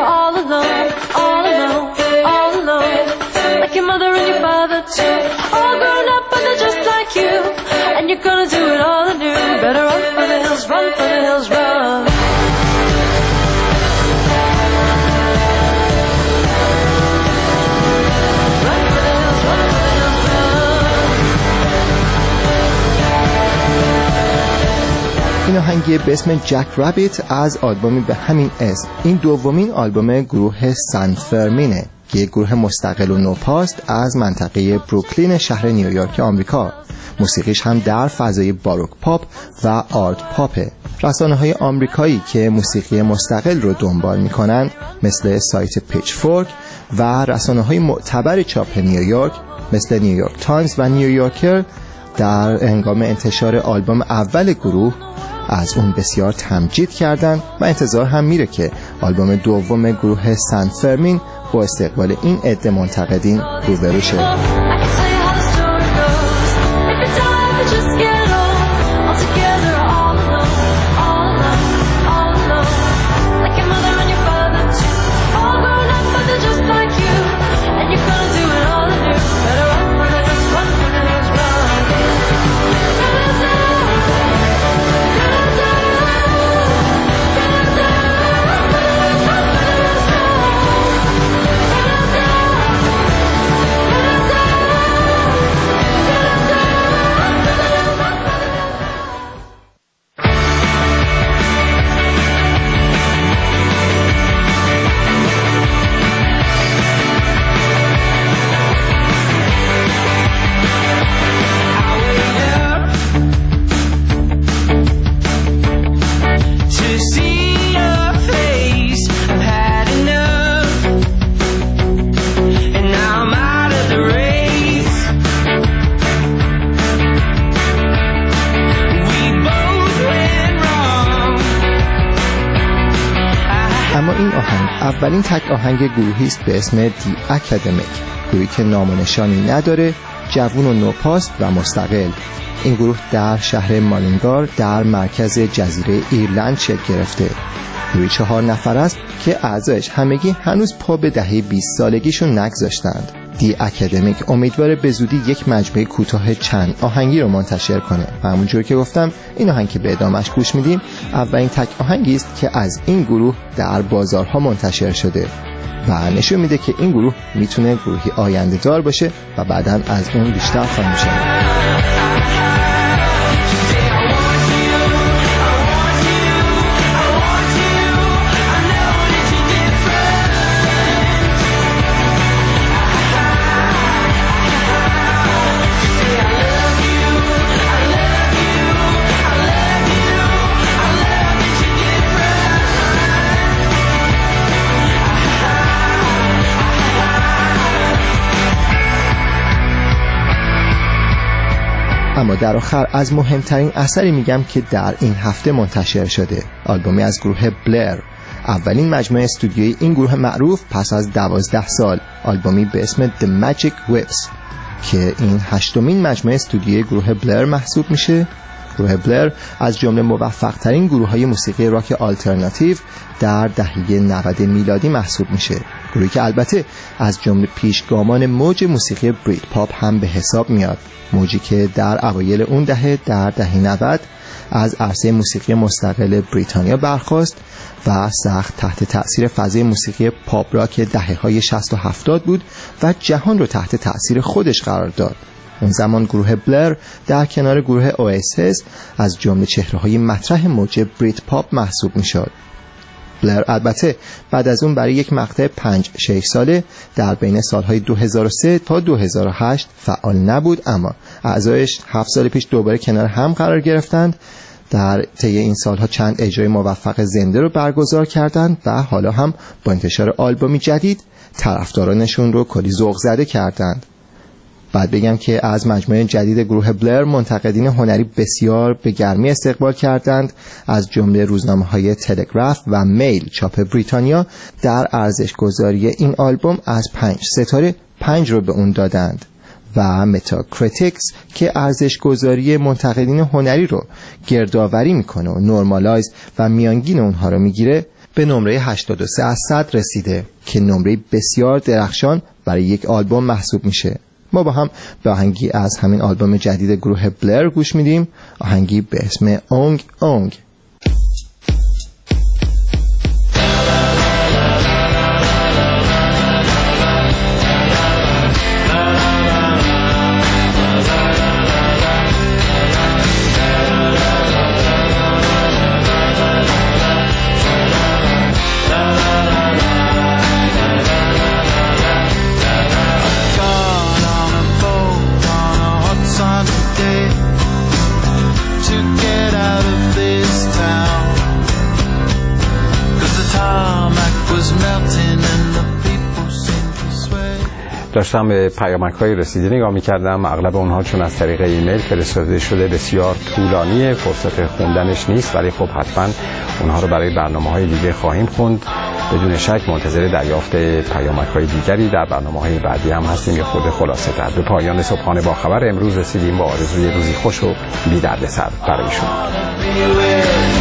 all alone, all alone, all alone. Like your mother and your father too, all grown up but they're just like you. And you're gonna do it all anew. Better run for the hills, run for the hills, run. این آهنگی به اسم جک رابیت از آلبومی به همین اسم. این دومین آلبوم گروه سان فرمینه که یک گروه مستقل و نوپاست از منطقه بروکلین شهر نیویورک آمریکا. موسیقیش هم در فضای باروک پاپ و آرت پاپه. رسانه‌های آمریکایی که موسیقی مستقل رو دنبال می‌کنند مثل سایت پیچفورک و رسانه‌های معتبر چاپ نیویورک مثل نیویورک تایمز و نیویورکر در هنگام انتشار آلبوم اول گروه از اون بسیار تمجید کردند و انتظار هم میره که آلبوم دوم گروه سان فرمین با استقبال این عده منتقدین روبرو شه. اما این آهنگ اولین تک آهنگ گروهی است به اسم دی اکادمیک، گروهی که نام و نشانی نداره، جوون و نوپاست و مستقل. این گروه در شهر مالینگار در مرکز جزیره ایرلند شکل گرفته. گروهی 4 نفر است که اعضایش همگی هنوز پا به دهه 20 سالگیشون نگذاشتند. دی اکادمیک امیدواره به زودی یک مجموعه کوتاه چند آهنگی رو منتشر کنه و همونجور که گفتم این آهنگ که به ادامهش گوش میدیم اولین تک آهنگی است که از این گروه در بازارها منتشر شده و نشون میده که این گروه میتونه گروهی آینده دار باشه و بعداً از اون بیشتر خواهیم شنید. اما در آخر از مهمترین اثری میگم که در این هفته منتشر شده، آلبومی از گروه بلر، اولین مجموعه استودیویی این گروه معروف پس از 12 سال، آلبومی به اسم The Magic Whips که این 8مین مجموعه استودیویی گروه بلر محسوب میشه. گروه بلر از جمله موفق‌ترین گروه‌های موسیقی راک آلترناتیو در دهه 90 میلادی محسوب میشه، گروهی که البته از جمله پیشگامان موج موسیقی بریت پاپ هم به حساب میاد، موجی که در اوایل اون دهه در دهه 90 از عرصه موسیقی مستقل بریتانیا برخاست و سخت تحت تأثیر فضای موسیقی پاپ راک دهه‌های 60 و 70 بود و جهان رو تحت تأثیر خودش قرار داد. اون زمان گروه بلر در کنار گروه اواسیس از جمله چهره‌های مطرح موج بریت پاپ محسوب می‌شد. بلر البته بعد از اون برای یک مقطع 5-6 ساله در بین سالهای 2003 تا 2008 فعال نبود، اما اعضایش 7 سال پیش دوباره کنار هم قرار گرفتند. در طی این سالها چند اجرای موفق زنده رو برگزار کردند و حالا هم با انتشار آلبومی جدید طرفدارانشون رو کلی ذوق زده کردند. بعد بگم که از مجموعه جدید گروه بلر منتقدین هنری بسیار به گرمی استقبال کردند، از جمله روزنامه‌های تلگراف و میل چاپ بریتانیا در ارزش گذاری این آلبوم از 5 ستاره 5 رو به اون دادند و متاکریتیکس که ارزش گذاری منتقدین هنری رو گردآوری میکنه و نورمالایز و میانگین اونها رو میگیره به نمره 83 از 100 رسیده که نمره بسیار درخشان برای یک آلبوم محسوب میشه. ما با هم به آهنگی از همین آلبوم جدید گروه بلر گوش میدیم، آهنگی به اسم اونگ اونگ. داشتم به پیامک‌های رسیده نگاه می‌کردم. اغلب اونها چون از طریق ایمیل فرستاده شده بسیار طولانیه، فرصت خوندنش نیست، ولی خب حتما اونها رو برای برنامه‌های دیگه خواهیم خوند. بدون شک منتظر دریافت پیامک‌های دیگری در برنامه‌های بعدی هم هستیم. یه خود خلاصه تر به پایان صبحانه با خبر امروز رسیدیم با آرزوی روزی خوش و بی دردسر برای شما.